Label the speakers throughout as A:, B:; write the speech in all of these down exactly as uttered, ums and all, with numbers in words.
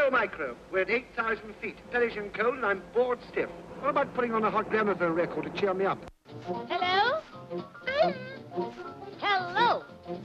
A: Hello, Micro. We're at eight thousand feet. Perishing cold, and I'm bored stiff. What about putting on a hot gramophone record to cheer me up?
B: Hello? Hello?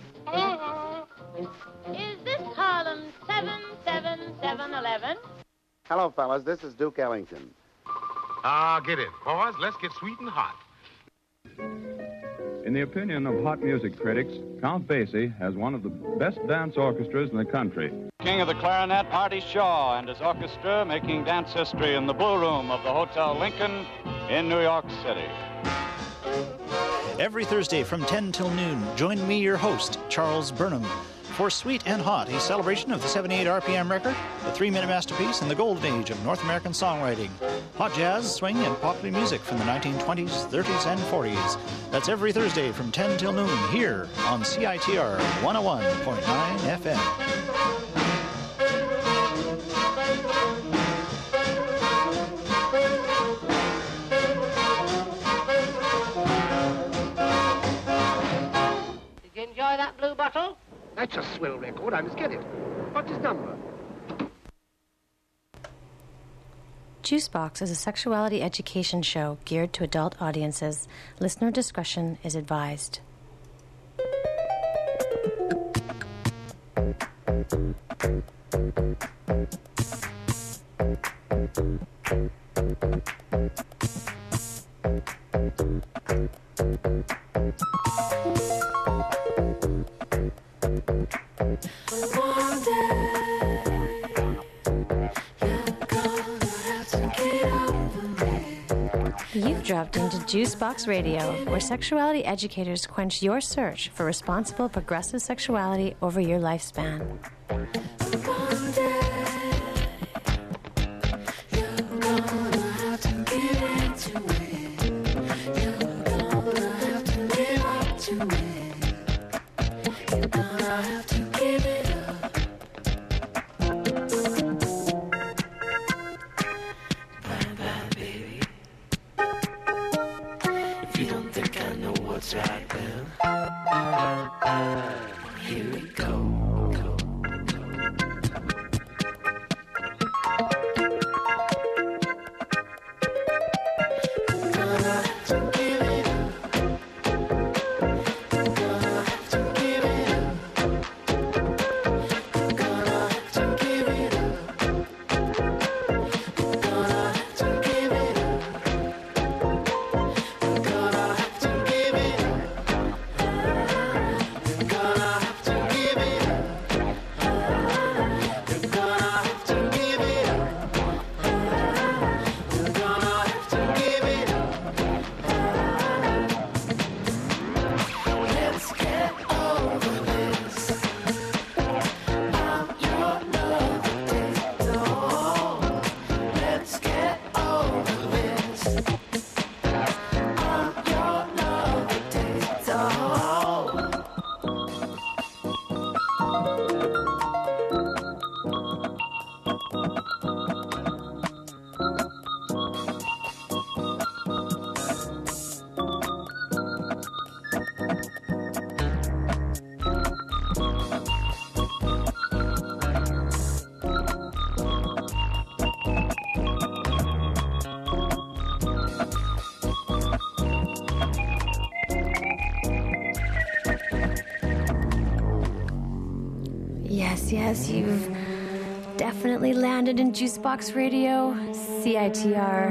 B: Is this Harlem seven seven seven eleven?
C: Hello, fellas. This is Duke Ellington.
D: Ah, get it. Pause. Let's get sweet and hot.
E: In the opinion of hot music critics, Count Basie has one of the best dance orchestras in the country.
F: King of the clarinet, Marty Shaw, and his orchestra making dance history in the Blue Room of the Hotel Lincoln in New York City.
G: Every Thursday from ten till noon, join me, your host, Charles Burnham, for Sweet and Hot, a celebration of the seventy-eight R P M record, the three-minute masterpiece, and the golden age of North American songwriting. Hot jazz, swing, and popular music from the nineteen twenties, thirties, and forties. That's every Thursday from ten till noon here on C I T R one oh one point nine F M.
B: Did you enjoy that blue bottle?
A: That's a swell record. I must get it. What's his number?
H: Juicebox is a sexuality education show geared to adult audiences. Listener discretion is advised. You've dropped into Juicebox Radio, where sexuality educators quench your search for responsible progressive sexuality over your lifespan. Yes, you've definitely landed in Juicebox Radio, C I T R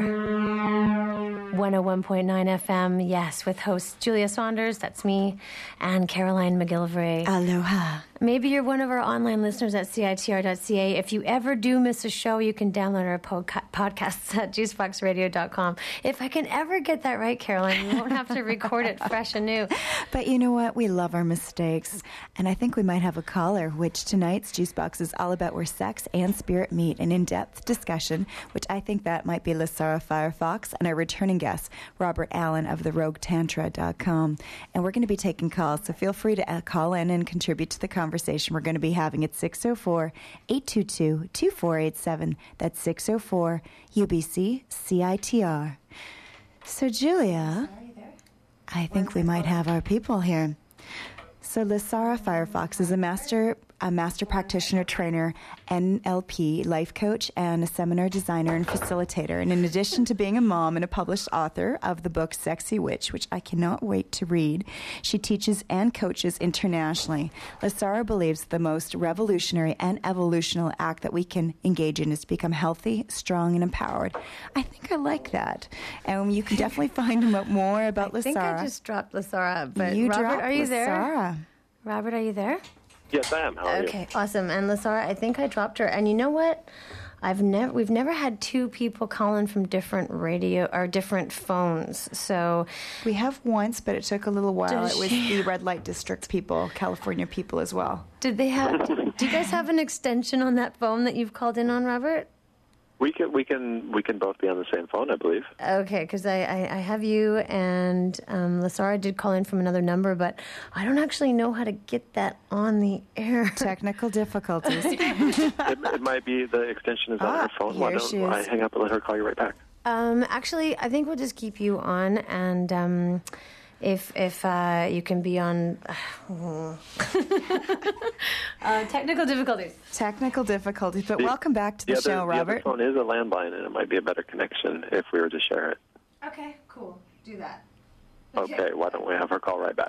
H: one oh one point nine F M, yes, with hosts Julia Saunders, that's me, and Caroline McGillivray.
I: Aloha.
H: Maybe you're one of our online listeners at C I T R dot C A. If you ever do miss a show, you can download our podca- podcasts at juicebox radio dot com. If I can ever get that right, Caroline, you won't have to record it fresh and new.
I: But you know what? We love our mistakes. And I think we might have a caller, which tonight's Juicebox is all about where sex and spirit meet, an in-depth discussion, which I think that might be Lysara Firefox and our returning guest, Robert Allen of the rogue tantra dot com. And we're going to be taking calls, so feel free to call in and contribute to the conversation. Conversation we're going to be having at six oh four, eight two two, two four eight seven. That's six oh four U B C C I T R. So, Julia, I think we might have our people here. So, Lysara Firefox is a master a master practitioner, trainer, N L P, life coach, and a seminar designer and facilitator. And in addition to being a mom and a published author of the book Sexy Witch, which I cannot wait to read, she teaches and coaches internationally. Lysara believes the most revolutionary and evolutional act that we can engage in is to become healthy, strong, and empowered. I think I like that. And you can definitely find out more about Lysara.
H: I think I just dropped Lysara, but
I: you
H: Robert, are you
I: Lysara.
H: there? Robert, are you there?
J: Yes, I am. How are
H: okay,
J: you?
H: awesome. And Lysara, I think I dropped her. And you know what? I've never we've never had two people calling from different radio or different phones. So
I: we have once, but it took a little while.
H: Does
I: It was
H: she-
I: the red light district people, California people as well.
H: did they have? Do you guys have an extension on that phone that you've called in on, Robert?
J: We can we can we can both be on the same phone, I believe.
H: Okay, because I, I, I have you and um, Lysara did call in from another number, but I don't actually know how to get that on the air.
I: Technical difficulties.
J: it, it might be the extension is on
I: Ah,
J: her phone. Why
I: here
J: don't
I: she is.
J: I hang up and let her call you right back?
H: Um, actually, I think we'll just keep you on, and um, if if uh, you can be on uh, technical difficulties.
I: Technical difficulties, but welcome back to the
J: the
I: show,
J: other,
I: Robert.
J: The other phone is a landline, and it might be a better connection if we were to share it.
H: Okay, cool. Do that.
J: Okay, why don't we have her call right back?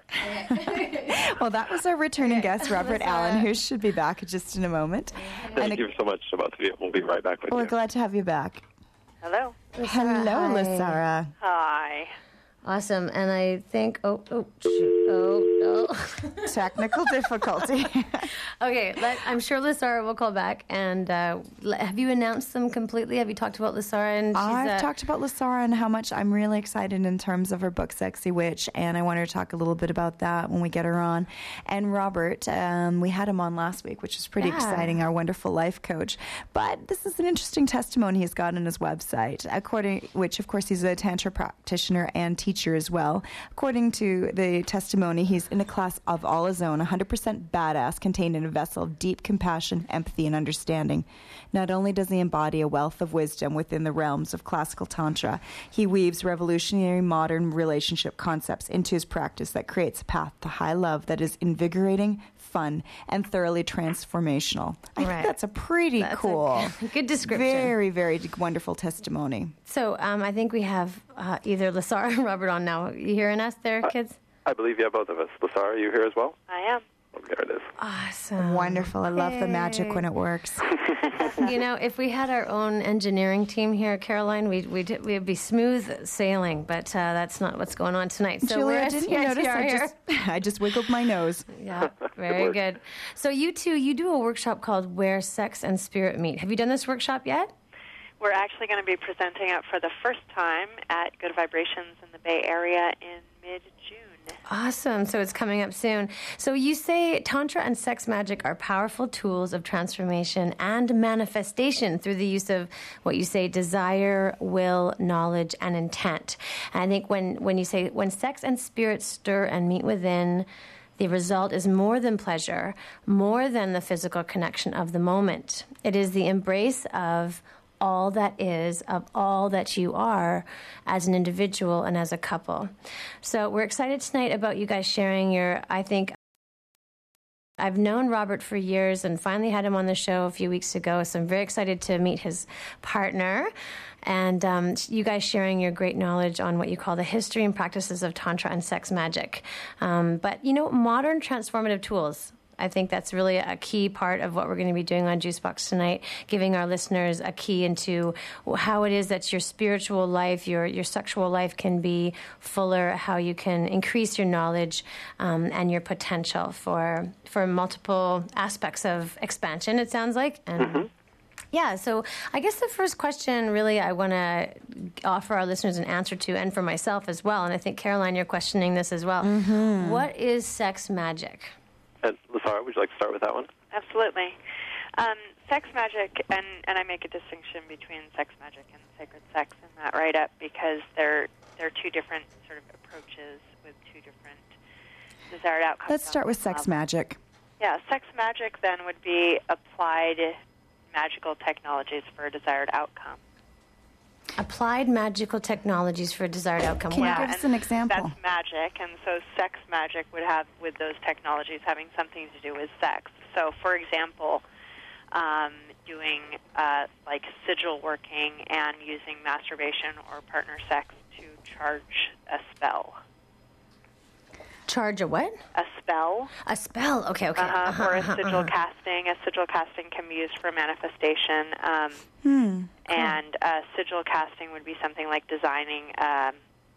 I: Well, that was our returning guest, Robert
H: Lysara.
I: Allen, who should be back just in a moment.
J: Thank
I: And
J: you so much to both of you. We'll be right back with
I: we're
J: you.
I: glad to have you back.
K: Hello.
I: Hello,
H: hi.
I: Lysara.
K: Hi.
H: Awesome, and I think oh oh shoot, oh no.
I: Technical difficulty.
H: Okay, let, I'm sure Lysara will call back. And uh, le- have you announced them completely? Have you talked about Lysara? And she's,
I: I've
H: uh,
I: talked about Lysara and how much I'm really excited in terms of her book, Sexy Witch, and I want her to talk a little bit about that when we get her on. And Robert, um, we had him on last week, which was pretty
H: Yeah.
I: exciting, our wonderful life coach. But this is an interesting testimony he's got on his website, according which, of course, he's a Tantra practitioner and teacher as well. According to the testimony, he's in a class of all his own, one hundred percent badass, contained in a vessel of deep compassion, empathy, and understanding. Not only does he embody a wealth of wisdom within the realms of classical Tantra, he weaves revolutionary modern relationship concepts into his practice that creates a path to high love that is invigorating, fun, and thoroughly transformational. I
H: Right.
I: think that's a pretty
H: That's a
I: cool,
H: good description.
I: very, very wonderful testimony.
H: So um, I think we have uh, either Lysara or Robert on now. You hearing us there, kids?
J: I believe you have both of us. Lysara, are you here as well?
K: I am.
J: Oh, there it is.
H: Awesome.
I: Wonderful. I love the magic
H: Yay.
I: when it works.
H: You know, if we had our own engineering team here, Caroline, we'd, we'd, we'd be smooth sailing, but uh, that's not what's going on tonight. So we're
I: Julia,
H: at
I: didn't you
H: C I T
I: notice
H: R
I: I
H: here.
I: just, I just wiggled my nose?
H: Yeah, very good. So you two, you do a workshop called Where Sex and Spirit Meet. Have you done this workshop yet?
K: We're actually going to be presenting it for the first time at Good Vibrations in the Bay Area in mid-June.
H: Awesome. So it's coming up soon. So you say Tantra and sex magic are powerful tools of transformation and manifestation through the use of what you say desire, will, knowledge, and intent. And I think when, when you say when sex and spirit stir and meet within, the result is more than pleasure, more than the physical connection of the moment. It is the embrace of all that is, of all that you are as an individual and as a couple. So we're excited tonight about you guys sharing your, I think, I've known Robert for years and finally had him on the show a few weeks ago, so I'm very excited to meet his partner. And um, you guys sharing your great knowledge on what you call the history and practices of Tantra and sex magic. Um, but, you know, modern transformative tools. I think that's really a key part of what we're going to be doing on Juicebox tonight, giving our listeners a key into how it is that your spiritual life, your your sexual life can be fuller, how you can increase your knowledge um, and your potential for for multiple aspects of expansion, it sounds like. And
J: Mm-hmm.
H: yeah, so I guess the first question really I want to offer our listeners an answer to, and for myself as well, and I think, Caroline, you're questioning this as well.
I: Mm-hmm.
H: What is sex magic?
J: And Lysara, would you like to start with that one?
K: Absolutely. Um, sex magic, and, and I make a distinction between sex magic and sacred sex in that write-up because they're, they're two different sort of approaches with two different desired outcomes.
I: Let's start with sex magic.
K: Yeah, sex magic then would be applied magical technologies for a desired outcome.
H: Applied magical technologies for a desired outcome.
I: Can
H: Wow.
I: you give us an example?
K: That's magic, and so sex magic would have, with those technologies, having something to do with sex. So, for example, um, doing uh, like sigil working and using masturbation or partner sex to charge a spell.
H: Charge a what?
K: A spell.
H: A spell. Okay, okay.
K: Uh-huh.
H: Uh-huh,
K: or a
H: uh-huh,
K: sigil
H: uh-huh.
K: casting. A sigil casting can be used for manifestation. Um,
I: Hmm.
K: And uh, sigil casting would be something like designing um,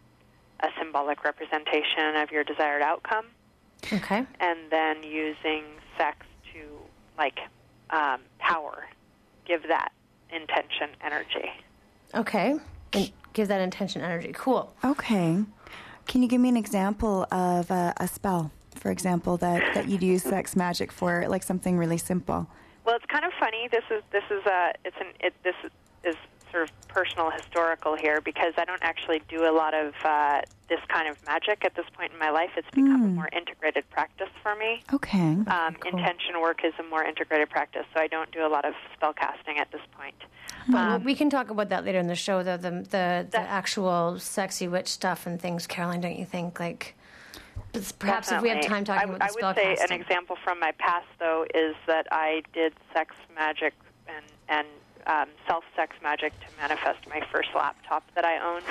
K: a symbolic representation of your desired outcome.
H: Okay.
K: And then using sex to, like, um, power, give that intention energy.
H: Okay. And give that intention energy. Cool.
I: Okay. Can you give me an example of uh, a spell, for example, that, that you'd use sex magic for, like something really simple?
K: Well, it's kind of funny. This is this is a it's an it this is sort of personal historical here because I don't actually do a lot of uh, this kind of magic at this point in my life. It's become a more integrated practice for me.
I: Okay.
K: Um,
H: Cool.
K: Intention work is a more integrated practice, so I don't do a lot of spell casting at this point.
H: Well,
K: Um,
H: we can talk about that later in the show, though, the, the, the actual sexy witch stuff and things. Caroline, don't you think? Like, perhaps if we have
K: Definitely.
H: time talking
K: I,
H: about the
K: I
H: spell
K: would say
H: casting.
K: an example from my past, though, is that I did sex magic and, and um, self-sex magic to manifest my first laptop that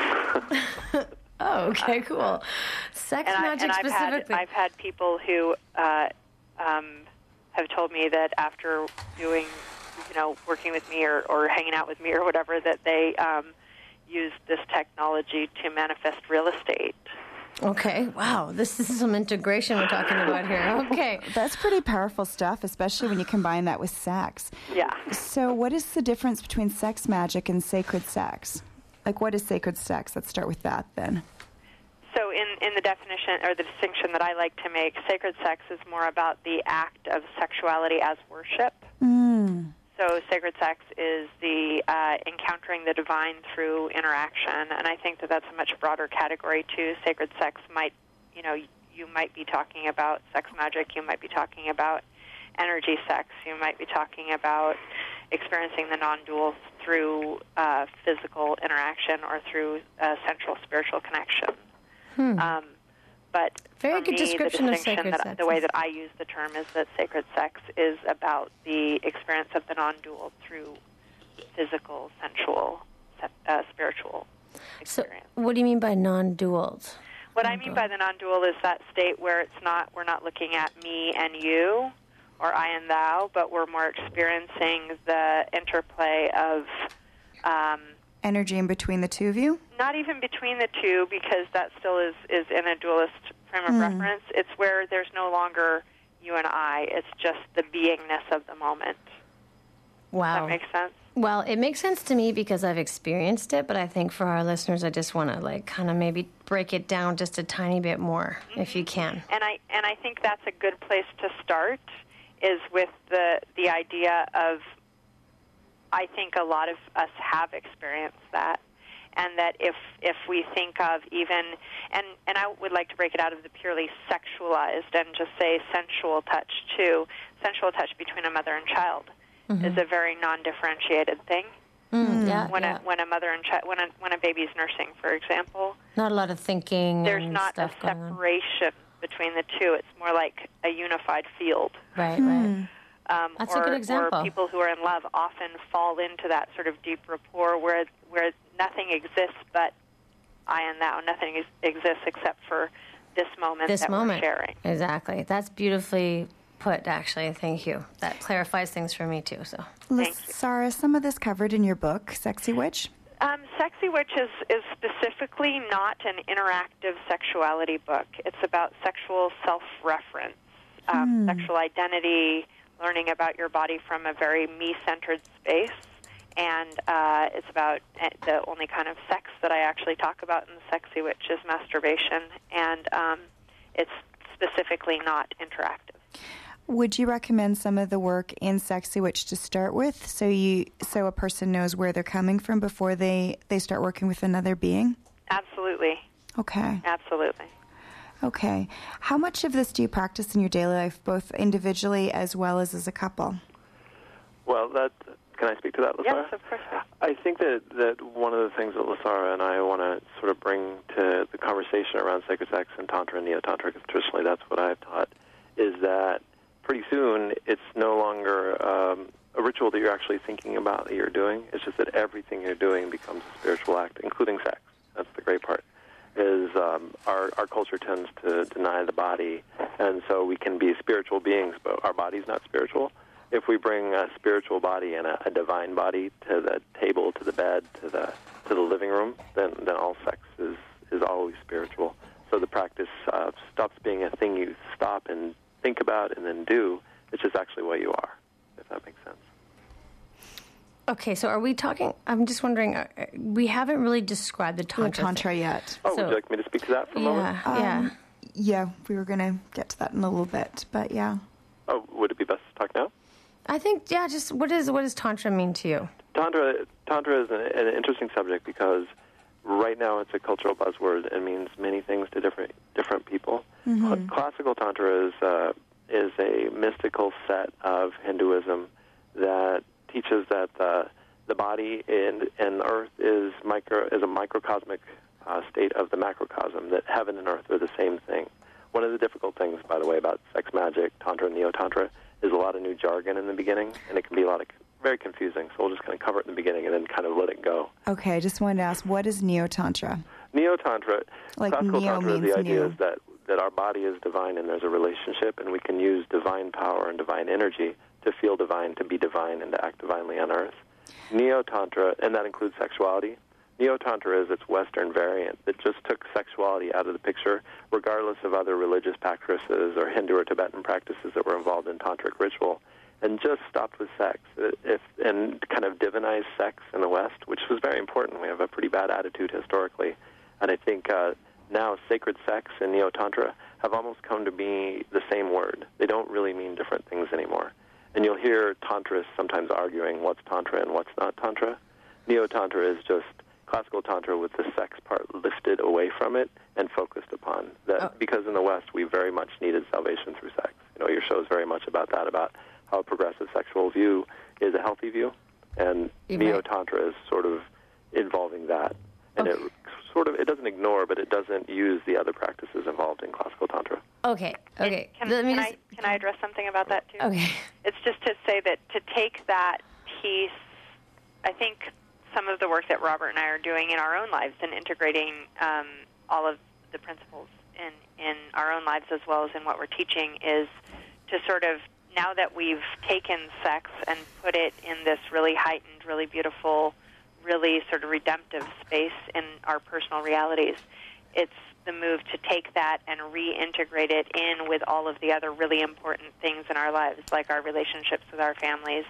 K: I owned.
H: Oh, okay, cool. Sex
K: and
H: magic
K: I, and
H: specifically.
K: I've had, I've had people who uh, um, have told me that after doing, you know, working with me or, or hanging out with me or whatever, that they um, used this technology to manifest real estate.
H: Okay, wow, this is some integration we're talking about here. Okay.
I: That's pretty powerful stuff, especially when you combine that with sex.
K: Yeah.
I: So what is the difference between sex magic and sacred sex? Like, what is sacred sex? Let's start with that, then.
K: So in, in the definition, or the distinction that I like to make, sacred sex is more about the act of sexuality as worship.
I: Mm.
K: So sacred sex is the uh, encountering the divine through interaction, and I think that that's a much broader category, too. Sacred sex might, you know, you might be talking about sex magic, you might be talking about energy sex, you might be talking about experiencing the non-dual through uh, physical interaction or through uh, central spiritual connection.
H: Hmm.
K: Um, but
H: Very
K: for
H: good
K: me,
H: description
K: the
H: of
K: distinction
H: sacred
K: that,
H: sex.
K: the way that I use the term is that sacred sex is about the experience of the non-dual through physical, sensual, uh, spiritual experience.
H: So, what do you mean by non-duals?
K: What I mean by the non-dual is that state where it's not, we're not looking at me and you, or I and thou, but we're more experiencing the interplay of um,
I: Energy in between the two of you?
K: not even between the two, because that still is, is in a dualist frame of
I: Mm.
K: reference. It's where there's no longer you and I. It's just the beingness of the moment.
H: Wow.
K: Does that make sense?
H: Well, it makes sense to me because I've experienced it, but I think for our listeners, I just want to like kind of maybe break it down just a tiny bit more, mm-hmm. if you can.
K: And I and I think that's a good place to start, is with the the idea of, I think a lot of us have experienced that, and that if if we think of even, and, and I would like to break it out of the purely sexualized and just say sensual touch too, sensual touch between a mother and child mm-hmm. is a very non-differentiated thing.
H: Mm, yeah,
K: when
H: yeah.
K: a when a mother and child when a when a baby's nursing, for example,
H: not a lot of thinking.
K: there's
H: and
K: not a
H: stuff going on.
K: separation between the two. It's more like a unified field.
H: Right, right.
K: Um,
H: That's
K: or,
H: a good example.
K: Or people who are in love often fall into that sort of deep rapport where where nothing exists but I and thou. Nothing is, exists except for this moment
H: This
K: that
H: moment.
K: we're sharing.
H: Exactly. That's beautifully put, actually. Thank you. That clarifies things for me, too. So,
I: Sarah, some of this covered in your book, Sexy Witch?
K: Um, Sexy Witch is, is specifically not an interactive sexuality book. It's about sexual self-reference, um,
I: Hmm.
K: sexual identity, learning about your body from a very me-centered space. And uh, it's about the only kind of sex that I actually talk about in the Sexy Witch is masturbation, and um, it's specifically not interactive.
I: Would you recommend some of the work in Sexy Witch to start with, so you so a person knows where they're coming from before they, they start working with another being?
K: Absolutely.
I: Okay.
K: Absolutely.
I: Okay. How much of this do you practice in your daily life, both individually as well as as a couple?
J: Well, that can I speak to that, Laura?
K: Yes, of course.
J: I think that, that one of the things that Lasara and I want to sort of bring to the conversation around sacred sex and Tantra and Neo-Tantra, because traditionally that's what I've taught, is that pretty soon it's no longer um, a ritual that you're actually thinking about that you're doing. It's just that everything you're doing becomes a spiritual act, including sex. That's the great part, is um, our, our culture tends to deny the body, and so we can be spiritual beings, but our body's not spiritual. If we bring a spiritual body and a, a divine body to the table, to the bed, to the to the living room, then then all sex is, is always spiritual. So the practice uh, stops being a thing you stop and think about and then do. It's just actually what you are, if that makes sense.
H: Okay, so are we talking, I'm just wondering, uh, we haven't really described the Tantra,
I: the tantra
H: thing.
I: yet.
J: Oh,
I: so,
J: would you like me to speak to that for a
H: yeah,
J: moment?
I: Um,
H: yeah.
I: Yeah, we were going to get to that in a little bit, but yeah.
J: Oh, would it be best to talk now?
H: I think, yeah, just what, is, what does Tantra mean to you?
J: Tantra, Tantra is an, an interesting subject because right now it's a cultural buzzword and means many things to different different people.
I: Mm-hmm.
J: Classical Tantra is uh, is a mystical set of Hinduism that teaches that the the body and and earth is micro is a microcosmic uh, state of the macrocosm. That heaven and earth are the same thing. One of the difficult things, by the way, about sex magic, Tantra, and Neo-Tantra is a lot of new jargon in the beginning, and it can be a lot of very confusing. So we'll just kind of cover it in the beginning and then kind of let it go.
I: Okay, I just wanted to ask, what is Neo-Tantra?
J: Neo-Tantra,
I: like
J: classical
I: neo
J: Tantra,
I: means
J: the idea
I: new.
J: is that, that our body is divine and there's a relationship, and we can use divine power and divine energy to feel divine, to be divine, and to act divinely on earth. Neo-Tantra, and that includes sexuality. Neo-Tantra is its Western variant that just took sexuality out of the picture, regardless of other religious practices or Hindu or Tibetan practices that were involved in tantric ritual, and just stopped with sex, if, and kind of divinized sex in the West, which was very important. We have a pretty bad attitude historically. And I think uh, now sacred sex and Neo-Tantra have almost come to be the same word. They don't really mean different things anymore. And you'll hear Tantrists sometimes arguing what's Tantra and what's not Tantra. Neo-Tantra is just classical Tantra with the sex part lifted away from it and focused upon. That, oh. Because in the West, we very much needed salvation through sex. You know, your show is very much about that, about how a progressive sexual view is a healthy view. And right. Neo-Tantra is sort of involving that. And okay. it sort of, it doesn't ignore, but it doesn't use the other practices involved in classical Tantra.
H: Okay, okay.
K: Can,
H: Let me
K: can,
H: just...
K: I, can I address something about that, too?
H: Okay.
K: It's just to say that to take that piece, I think some of the work that Robert and I are doing in our own lives and integrating um, all of the principles in, in our own lives as well as in what we're teaching is to sort of, now that we've taken sex and put it in this really heightened, really beautiful, really sort of redemptive space in our personal realities, it's the move to take that and reintegrate it in with all of the other really important things in our lives, like our relationships with our families,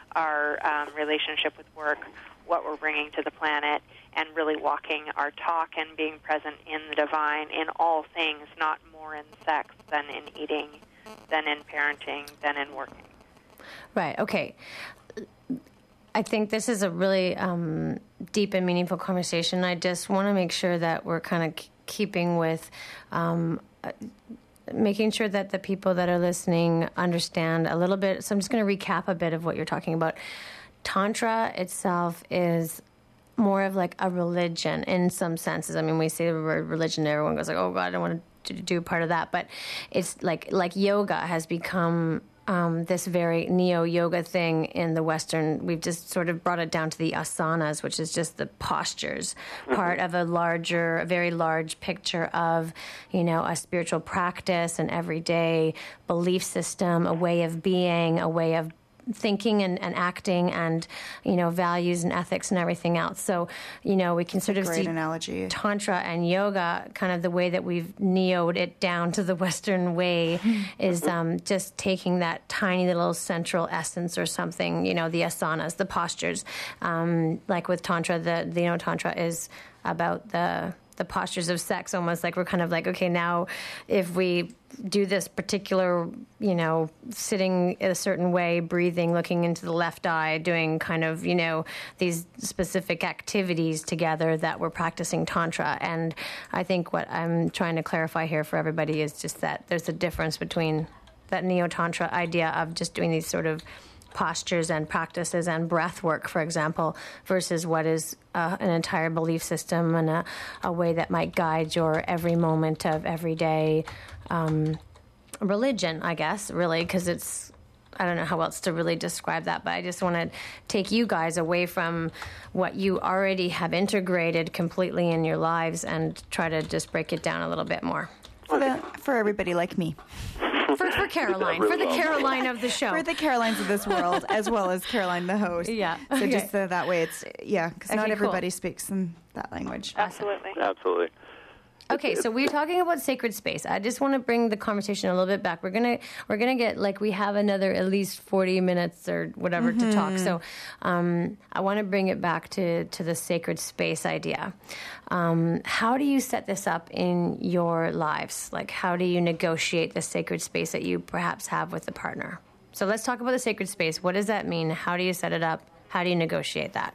K: our um, relationship with work, what we're bringing to the planet, and really walking our talk and being present in the divine in all things, not more in sex than in eating, than in parenting, than in working.
H: Right, okay. I think this is a really um, deep and meaningful conversation. I just want to make sure that we're kind of k- keeping with um, uh, making sure that the people that are listening understand a little bit. So I'm just going to recap a bit of what you're talking about. Tantra itself is more of like a religion in some senses. I mean, we say the word religion, everyone goes like, oh, God, I don't want to do part of that. But it's like like yoga has become um, this very neo-yoga thing in the Western. We've just sort of brought it down to the asanas, which is just the postures, mm-hmm. part of a larger, a very large picture of, you know, a spiritual practice, an everyday belief system, a way of being, a way of thinking and, and acting and, you know, values and ethics and everything else. So, you know, we can sort of
I: Great
H: see
I: analogy.
H: Tantra and yoga, kind of the way that we've neoed it down to the Western way is um, just taking that tiny little central essence or something, you know, the asanas, the postures. Um, like with Tantra, the, the Neo-Tantra is about the the postures of sex, almost like we're kind of like, okay, now if we do this particular, you know, sitting a certain way, breathing, looking into the left eye, doing kind of, you know, these specific activities together that we're practicing Tantra. And I think what I'm trying to clarify here for everybody is just that there's a difference between that Neo-Tantra idea of just doing these sort of postures and practices and breath work, for example, versus what is uh, an entire belief system and a, a way that might guide your every moment of everyday um, religion, I guess, really, because it's, I don't know how else to really describe that, but I just want to take you guys away from what you already have integrated completely in your lives and try to just break it down a little bit more.
I: For, the, for everybody like me.
H: For, for Caroline, for the Caroline of the show.
I: For the Carolines of this world, as well as Caroline the host.
H: Yeah.
I: So
H: Okay.
I: just uh, that way it's, yeah, because
H: Okay,
I: not
H: cool.
I: everybody speaks in that language.
K: Absolutely.
J: Absolutely.
H: Okay, so we're talking about sacred space. I just want to bring the conversation a little bit back. We're gonna we're gonna get like we have another at least forty minutes or whatever
I: Mm-hmm.
H: to talk. So um, I want to bring it back to to the sacred space idea. Um, how do you set this up in your lives? Like, how do you negotiate the sacred space that you perhaps have with a partner? So let's talk about the sacred space. What does that mean? How do you set it up? How do you negotiate that?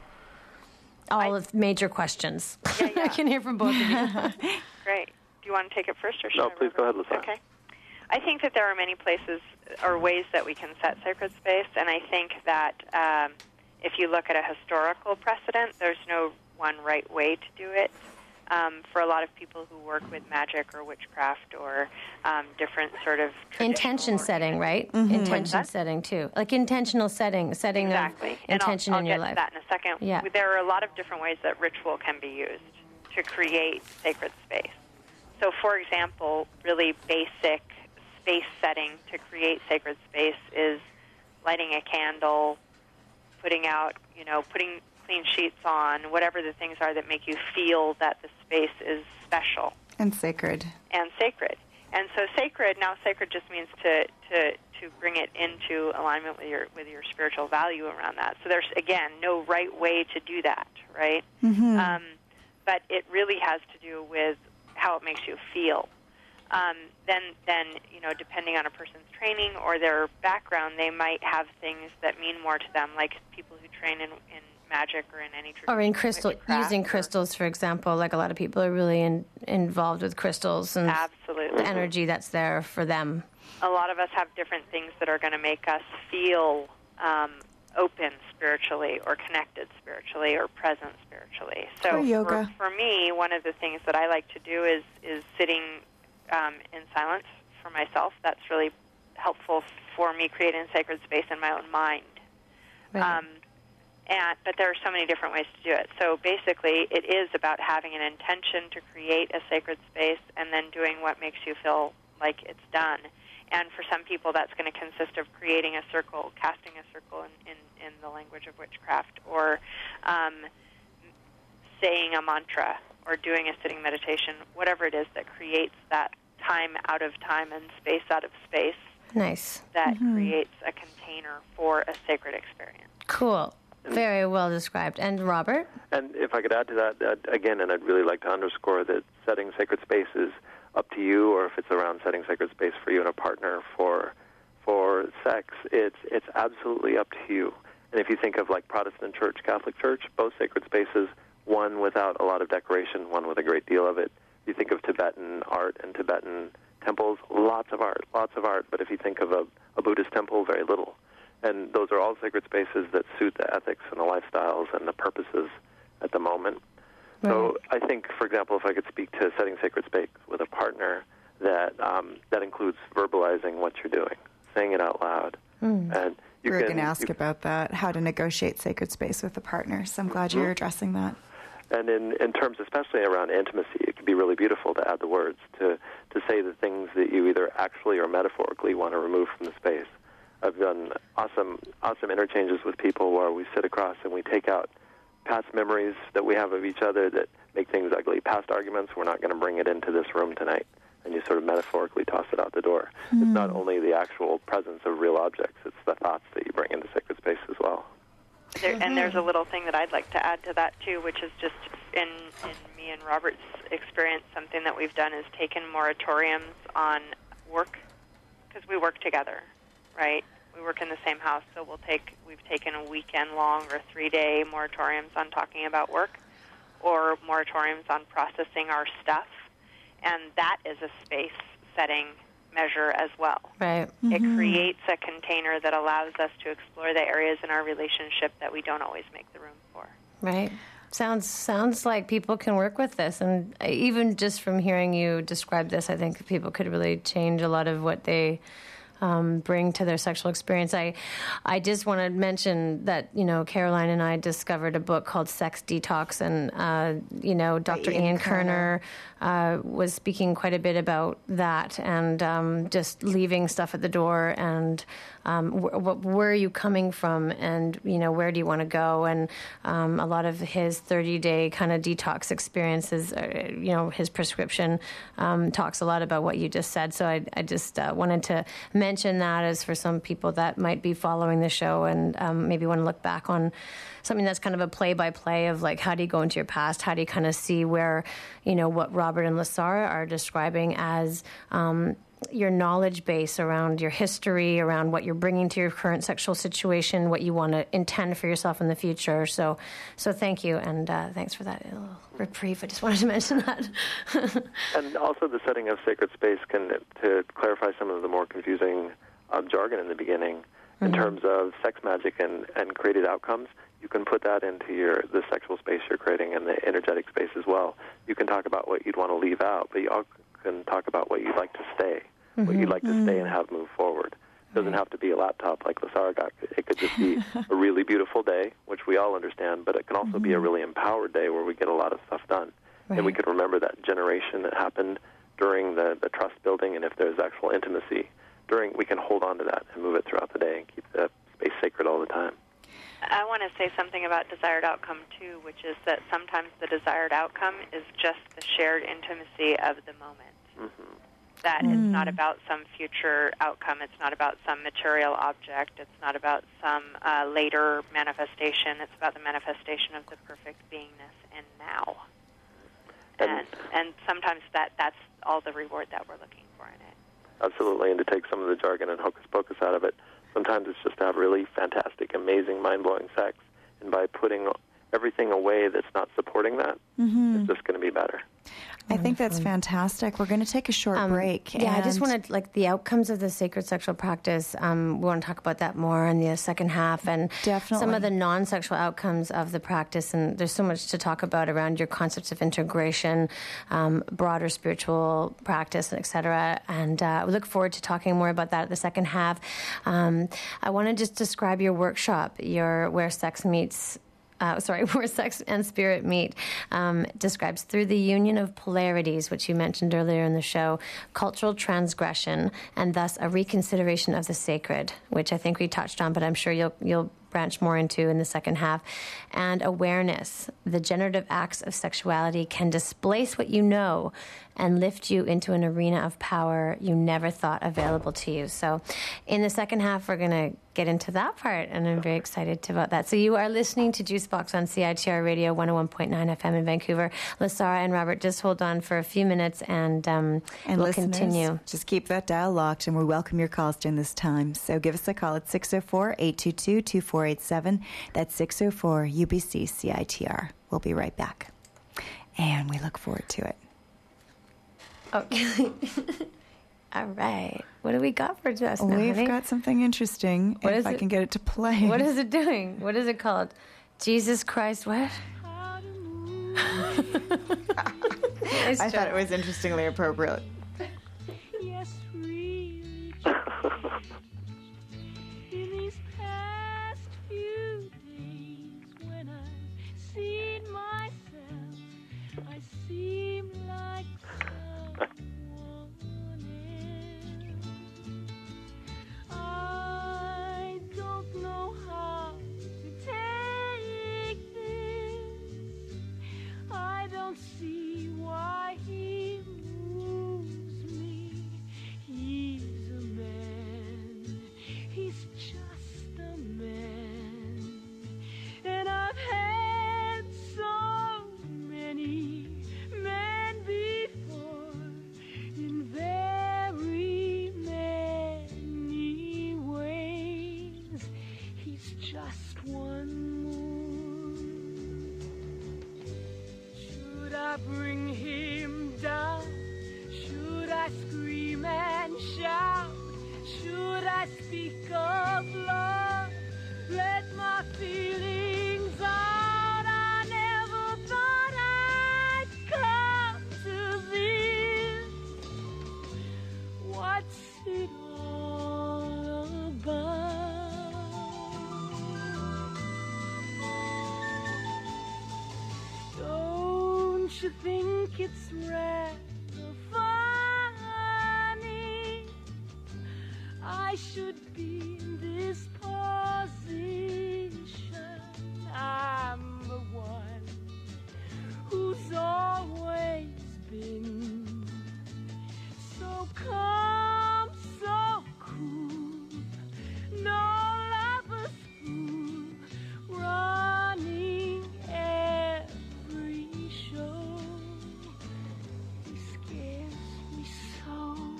H: All of major questions.
K: Yeah, yeah.
H: I can hear from both of you.
K: Great. Do you want to take it first, or should
J: No,
K: I,
J: please go
K: Robert?
J: ahead, Lisa.
K: Okay. I think that there are many places or ways that we can set sacred space, and I think that um, if you look at a historical precedent, there's no one right way to do it. Um, for a lot of people who work with magic or witchcraft or um, different sort of
H: intention setting, right?
I: Mm-hmm.
H: Intention setting too, like intentional setting, setting
K: exactly.
H: of
K: And
H: intention
K: I'll, I'll
H: in your
K: get
H: life.
K: to that in a second.
H: Yeah.
K: There are a lot of different ways that ritual can be used to create sacred space. So, for example, really basic space setting to create sacred space is lighting a candle, putting out, you know, putting clean sheets on, whatever the things are that make you feel that the space is special
I: And sacred.
K: and sacred. And so sacred, now sacred just means to, to, to bring it into alignment with your with your spiritual value around that. So there's, again, no right way to do that, right?
I: Mm-hmm.
K: Um, but it really has to do with how it makes you feel. Um, then, then you know, depending on a person's training or their background, they might have things that mean more to them, like people who train in, in magic or in any tradition.
H: Or in crystal,
K: witchcraft
H: using
K: or-
H: crystals, for example. Like a lot of people are really in, involved with crystals and
K: Absolutely.
H: the energy that's there for them.
K: A lot of us have different things that are going to make us feel um, open spiritually or connected spiritually or present spiritually. So
I: Or yoga.
K: For, for me, one of the things that I like to do is, is sitting um, in silence for myself. That's really helpful for me creating sacred space in my own mind.
H: Right.
K: Um, and, but there are so many different ways to do it. So basically, it is about having an intention to create a sacred space and then doing what makes you feel like it's done. And for some people, that's going to consist of creating a circle, casting a circle in, in, in the language of witchcraft, or um, saying a mantra, or doing a sitting meditation, whatever it is that creates that time out of time and space out of space
H: Nice.
K: that creates a container for a sacred experience.
H: Cool. Very well described. And Robert?
J: And if I could add to that, uh, again, and I'd really like to underscore that setting sacred space is up to you, or if it's around setting sacred space for you and a partner for for sex, it's it's absolutely up to you. And if you think of like Protestant church, Catholic church, both sacred spaces, one without a lot of decoration, one with a great deal of it. You think of Tibetan art and Tibetan temples, lots of art, lots of art. But if you think of a, a Buddhist temple, very little. And those are all sacred spaces that suit the ethics and the lifestyles and the purposes at the moment. So I think, for example, if I could speak to setting sacred space with a partner, that um, that includes verbalizing what you're doing, saying it out loud.
H: Mm.
J: And you
I: We were
J: can
I: going to ask
J: you,
I: about that, how to negotiate sacred space with a partner. So I'm glad you're addressing that.
J: And in, in terms especially around intimacy, it can be really beautiful to add the words, to, to say the things that you either actually or metaphorically want to remove from the space. I've done awesome awesome interchanges with people where we sit across and we take out past memories that we have of each other that make things ugly, past arguments. We're not going to bring it into this room tonight. And you sort of metaphorically toss it out the door.
I: Mm.
J: It's not only the actual presence of real objects, it's the thoughts that you bring into sacred space as well.
K: There, and there's a little thing that I'd like to add to that, too, which is just in, in me and Robert's experience, something that we've done is taken moratoriums on work, because we work together, right? We work in the same house, so we'll take, we've taken a weekend-long or three-day moratoriums on talking about work, or moratoriums on processing our stuff, and that is a space-setting measure as well.
H: Right.
K: It
H: Mhm.
K: creates a container that allows us to explore the areas in our relationship that we don't always make the room for.
H: Right. Sounds sounds like people can work with this, and even just from hearing you describe this, I think people could really change a lot of what they um, bring to their sexual experience. I I just want to mention that, you know, Caroline and I discovered a book called Sex Detox, and uh, you know, Doctor
I: Ian
H: Ian
I: Kerner.
H: Kerner uh, was speaking quite a bit about that, and um, just leaving stuff at the door, and um, wh- wh- where are you coming from, and you know, where do you want to go, and um, a lot of his thirty-day kind of detox experiences, uh, you know, his prescription um, talks a lot about what you just said. So I, I just uh, wanted to mention that as for some people that might be following the show and um, maybe want to look back on something that's kind of a play-by-play of like, how do you go into your past? How do you kind of see where, you know, what Robert and Lasara are describing as um, your knowledge base around your history, around what you're bringing to your current sexual situation, what you want to intend for yourself in the future. So, so thank you, and uh, thanks for that little reprieve. I just wanted to mention that.
J: And also the setting of sacred space can, to clarify some of the more confusing uh, jargon in the beginning, in
H: Mm-hmm.
J: terms of sex magic and, and created outcomes, you can put that into your the sexual space you're creating and the energetic space as well. You can talk about what you'd want to leave out, but you also can talk about what you'd like to stay,
H: Mm-hmm.
J: what you'd like to stay and have move forward. It doesn't have to be a laptop like Lasara got. It could just be a really beautiful day, which we all understand, but it can also be a really empowered day where we get a lot of stuff done.
H: Right.
J: And we can remember that generation that happened during the, the trust building, and if there's actual intimacy, during we can hold on to that and move it throughout the day and keep the space sacred all the time.
K: I want to say something about desired outcome, too, which is that sometimes the desired outcome is just the shared intimacy of the moment.
J: Mm-hmm.
K: That
H: Mm.
K: it's not about some future outcome. It's not about some material object. It's not about some uh, later manifestation. It's about the manifestation of the perfect beingness in now.
J: And,
K: And, and sometimes that, that's all the reward that we're looking for in it.
J: absolutely, and to take some of the jargon and hocus pocus out of it, sometimes it's just to have really fantastic, amazing, mind-blowing sex, and by putting everything away that's not supporting that,
I: Mm-hmm.
J: it's just going to be better.
I: I think that's fantastic. We're going to take a short
H: Um,
I: break.
H: Yeah, I just
I: and-
H: wanted, like, the outcomes of the sacred sexual practice. Um, we want to talk about that more in the second half, and
I: Definitely.
H: some of the non-sexual outcomes of the practice. And there's so much to talk about around your concepts of integration, um, broader spiritual practice, et cetera. And uh, we look forward to talking more about that at the second half. Um, I want to just describe your workshop, your Where Sex Meets. Uh, sorry, where sex and spirit meet, um, describes through the union of polarities, which you mentioned earlier in the show, cultural transgression, and thus a reconsideration of the sacred, which I think we touched on, but I'm sure you'll you'll branch more into in the second half, and awareness. The generative acts of sexuality can displace what you know and lift you into an arena of power you never thought available to you. So in the second half, we're going to get into that part, and I'm very excited about that. So you are listening to Juicebox on C I T R Radio, one oh one point nine F M in Vancouver. Lasara and Robert, just hold on for a few minutes, and, um,
I: And
H: we'll
I: listeners,
H: continue.
I: just keep that dial locked, and we welcome your calls during this time. So give us a call at six oh four, eight two two, two four eight seven. That's six oh four U B C C I T R. We'll be right back. And we look forward to it.
H: Okay. All right. What do we got for us now,
I: We've
H: honey?
I: got something interesting,
H: What
I: if
H: is
I: I
H: it?
I: can get it to play.
H: What is it doing? What is it called? Jesus Christ, what? Nice
I: I
H: joke.
I: thought it was interestingly appropriate.
L: Yes, really. In these past few days, when I've seen myself, I seem like someone else. I don't know how to take this. I don't see why he moves me. He's a man should think it's rather funny. I should be in this position. I'm the one who's always been so calm, so cool. No lover's fool, running every show. He scares me so.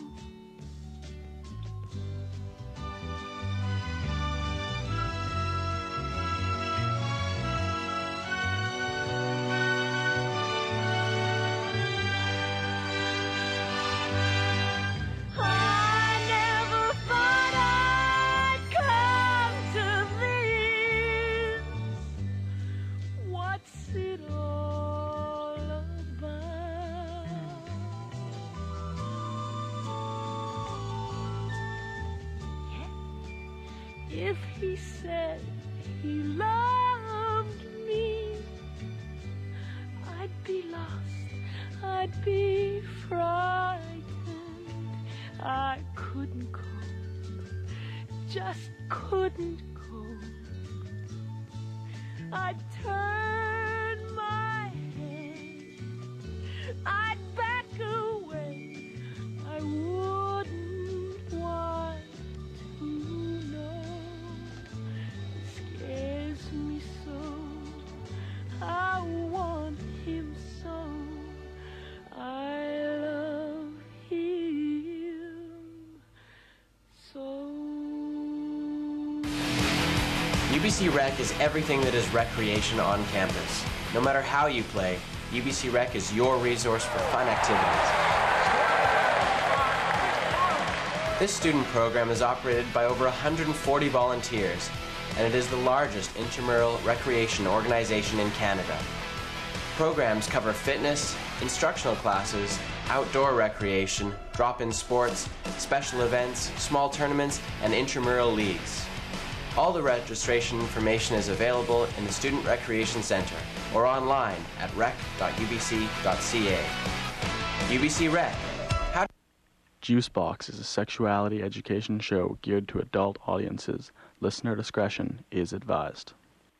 L: I never thought I'd come to this. What's it all about? If he said he loved me, I'd be lost, I'd be frightened. I couldn't cope, just couldn't cope. I'd turn my head, I'd back away. I wouldn't want to know. It scares me so. I want him so. I love him so.
M: U B C Rec is everything that is recreation on campus. No matter how you play, U B C Rec is your resource for fun activities. This student program is operated by over one hundred forty volunteers, and it is the largest intramural recreation organization in Canada. Programs cover fitness, instructional classes, outdoor recreation, drop-in sports, special events, small tournaments, and intramural leagues. All the registration information is available in the Student Recreation Center or online at rec dot u b c dot c a. U B C Rec. How
N: Juicebox is a sexuality education show geared to adult audiences. Listener discretion is advised.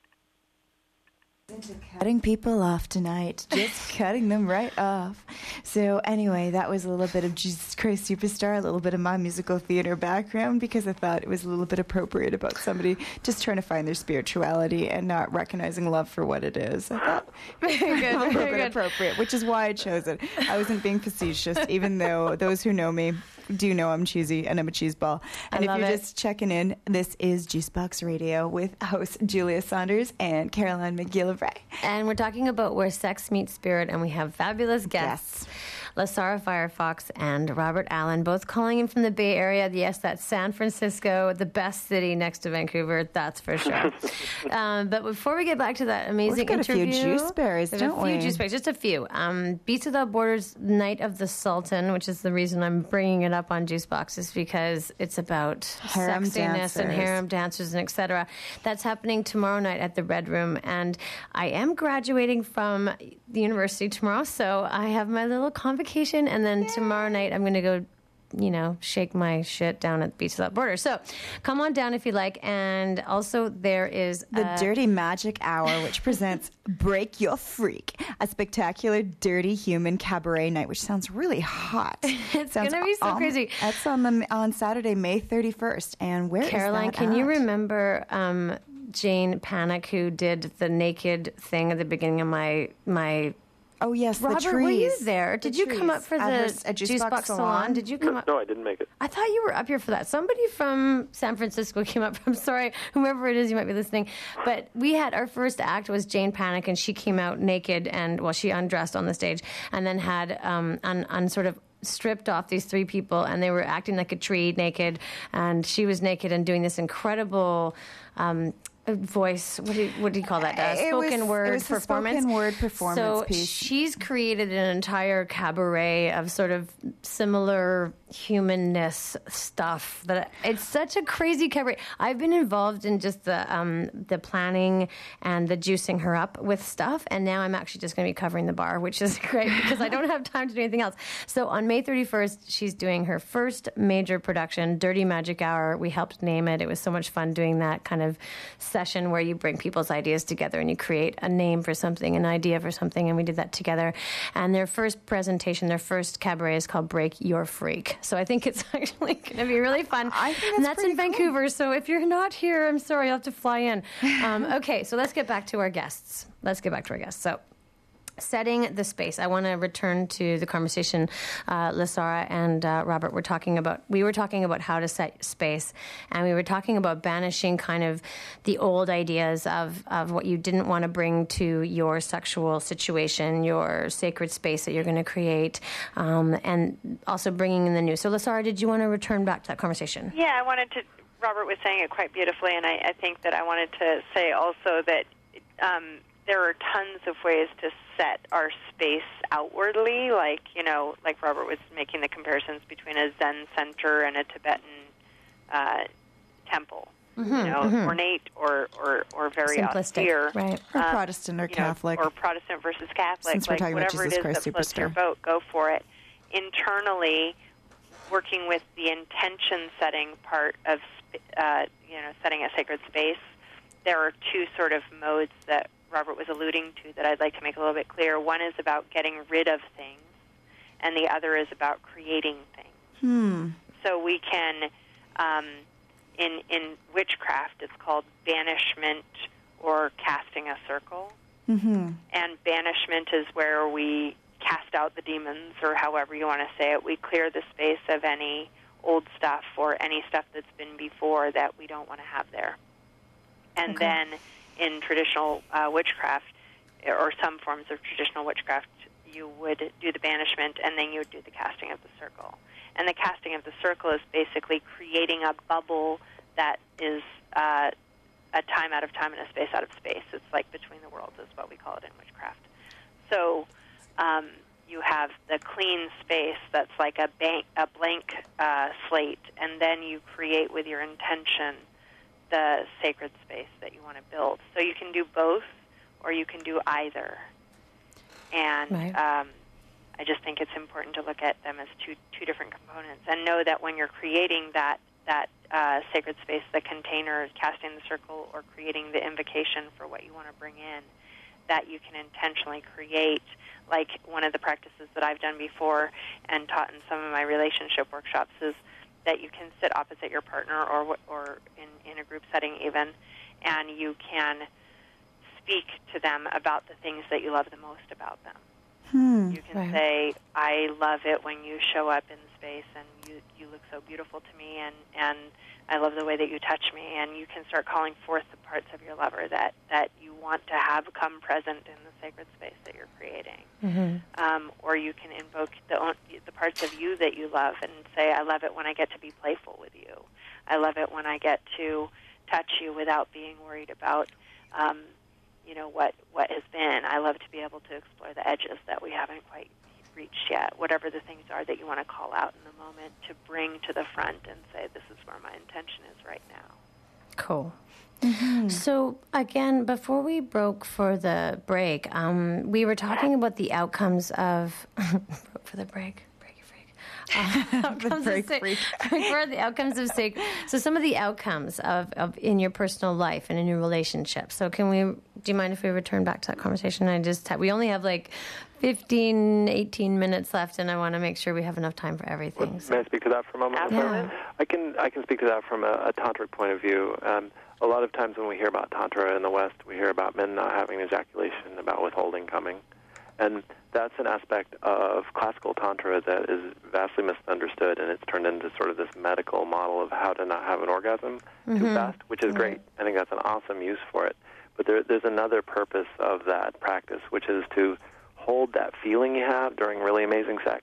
I: Into cutting people off tonight, just cutting them right off. So anyway, that was a little bit of Jesus Christ Superstar, a little bit of my musical theater background, because I thought it was a little bit appropriate about somebody just trying to find their spirituality and not recognizing love for what it is. I thought very good, a little
H: very
I: bit
H: good.
I: appropriate, which is why I chose it. I wasn't being facetious, even though those who know me do know I'm cheesy and I'm a cheeseball. And
H: I
I: if
H: love
I: you're
H: it.
I: just checking in, this is Juicebox Radio with host Julia Saunders and Caroline McGillivray.
H: And we're talking about where sex meets spirit, and we have fabulous guests. Lasara Firefox and Robert Allen, both calling in from the Bay Area. Yes, that's San Francisco, the best city next to Vancouver, that's for sure. um, but before we get back to that amazing
I: We've got
H: interview,
I: a few juice berries,
H: we have
I: don't
H: a few
I: we?
H: juice berries, just a few. Um, Beats Without Borders Night of the Sultan, which is the reason I'm bringing it up on Juicebox, is because it's about
I: Harem
H: sexiness and
I: dancers.
H: harem dancers and et cetera. That's happening tomorrow night at the Red Room, and I am graduating from the university tomorrow, so I have my little convocation, and then tomorrow night I'm going to go, you know, shake my shit down at Beats Without Borders. So come on down if you like. And also there is
I: The
H: uh,
I: Dirty Magic Hour, which presents Break Your Freak, a spectacular dirty human cabaret night, which sounds really hot.
H: It's
I: Sounds
H: gonna be so
I: um,
H: crazy.
I: That's on the on Saturday, May thirty-first. And where is
H: Caroline,
I: that
H: can you
I: at?
H: remember um, Jane Panic, who did the naked thing at the beginning of my my
I: Oh, yes, the
H: Robert, were you
I: trees.
H: there?
I: The
H: Did you come
I: trees
H: up for the
I: at her- at Juicebox
H: Juicebox
I: Salon?
H: Salon? Did you come up?
J: No, I didn't make it.
H: I thought you were up here for that. Somebody from San Francisco came up. I'm sorry, whomever it is, you might be listening. But we had our first act was Jane Panic, and she came out naked and, well, she undressed on the stage and then had um, un, un sort of stripped off these three people, and they were acting like a tree naked, and she was naked and doing this incredible um, voice. What do you, what do you call that? Uh,
I: It
H: spoken
I: was-
H: word
I: it was a
H: performance.
I: spoken word performance
H: so
I: piece.
H: she's created an entire cabaret of sort of similar humanness stuff that it's such a crazy cabaret. I've been involved in just the um, the planning and the juicing her up with stuff, and now I'm actually just going to be covering the bar, which is great because I don't have time to do anything else. So on May thirty-first, she's doing her first major production, Dirty Magic Hour. We helped name it. It was so much fun doing that kind of session where you bring people's ideas together and you create a name for something, an idea for something, and we did that together. And their first presentation, their first cabaret is called Break Your Freak. So I think it's actually going to be really fun. I think that's and that's in Vancouver, cool. So if you're not here, I'm sorry, you'll have to fly in. Um, okay, so let's get back to our guests. Let's get back to our guests. So setting the space. I want to return to the conversation uh, Lysara and uh, Robert were talking about. We were talking about how to set space, and we were talking about banishing kind of the old ideas of, of what you didn't want to bring to your sexual situation, your sacred space that you're going to create, um, and also bringing in the new. So Lysara, did you want to return back to that conversation?
K: Yeah, I wanted to. Robert was saying it quite beautifully, and I, I think that I wanted to say also that um, there are tons of ways to set our space outwardly, like, you know, like Robert was making the comparisons between a Zen center and a Tibetan uh, temple, mm-hmm, you know, mm-hmm. ornate or, or, or very
H: simplistic,
K: austere.
I: Right. Or
K: um,
I: Protestant or Catholic.
K: Know, or Protestant versus Catholic.
I: Since we're
K: like
I: talking about
K: whatever
I: Jesus
K: it is
I: Christ
K: that floats
I: Superstar.
K: your boat, go for it. Internally, working with the intention setting part of, uh, you know, setting a sacred space, there are two sort of modes that Robert was alluding to that I'd like to make a little bit clear. One is about getting rid of things, and the other is about creating things.
I: Hmm.
K: So we can, um, in in witchcraft, it's called banishment or casting a circle.
I: Mm-hmm.
K: And banishment is where we cast out the demons, or however you want to say it. We clear the space of any old stuff or any stuff that's been before that we don't want to have there. And okay. then in traditional uh, witchcraft, or some forms of traditional witchcraft, you would do the banishment, and then you would do the casting of the circle. And the casting of the circle is basically creating a bubble that is uh, a time out of time and a space out of space. It's like between the worlds is what we call it in witchcraft. So um, you have the clean space that's like a, bank, a blank uh, slate, and then you create with your intention the sacred space that you want to build. So you can do both, or you can do either. And
H: right.
K: um, I just think it's important to look at them as two two different components, and know that when you're creating that that uh, sacred space, the container, casting the circle, or creating the invocation for what you want to bring in, that you can intentionally create. Like one of the practices that I've done before and taught in some of my relationship workshops is that you can sit opposite your partner or or in, in a group setting even, and you can speak to them about the things that you love the most about them.
I: Hmm,
K: you can
I: right.
K: say, I love it when you show up in space and you, you look so beautiful to me, and, and I love the way that you touch me, and you can start calling forth the parts of your lover that, that you want to have come present in the sacred space that you're creating.
H: Mm-hmm.
K: Um, or you can invoke the, the parts of you that you love and say, I love it when I get to be playful with you. I love it when I get to touch you without being worried about, um, you know, what, what has been. I love to be able to explore the edges that we haven't quite reached yet, whatever the things are that you want to call out in the moment to bring to the front and say, this is where my intention is right now.
H: Cool. Mm-hmm. So, again, before we broke for the break, um, we were talking about the outcomes of... broke for the break. Break your freak. Uh, outcomes
I: break
H: of sa-
I: freak.
H: for the outcomes of sacred... So some of the outcomes of, of in your personal life and in your relationship. So can we... Do you mind if we return back to that conversation? I just ha- We only have like fifteen, eighteen minutes left, and I want to make sure we have enough time for everything. So.
J: May I speak to that for a moment?
H: Yeah.
J: I can I can speak to that from a, a tantric point of view. Um, a lot of times when we hear about tantra in the West, we hear about men not having ejaculation, about withholding coming. And that's an aspect of classical tantra that is vastly misunderstood, and it's turned into sort of this medical model of how to not have an orgasm
H: Mm-hmm.
J: too fast, which is
H: Mm-hmm.
J: great. I think that's an awesome use for it. But there, there's another purpose of that practice, which is to hold that feeling you have during really amazing sex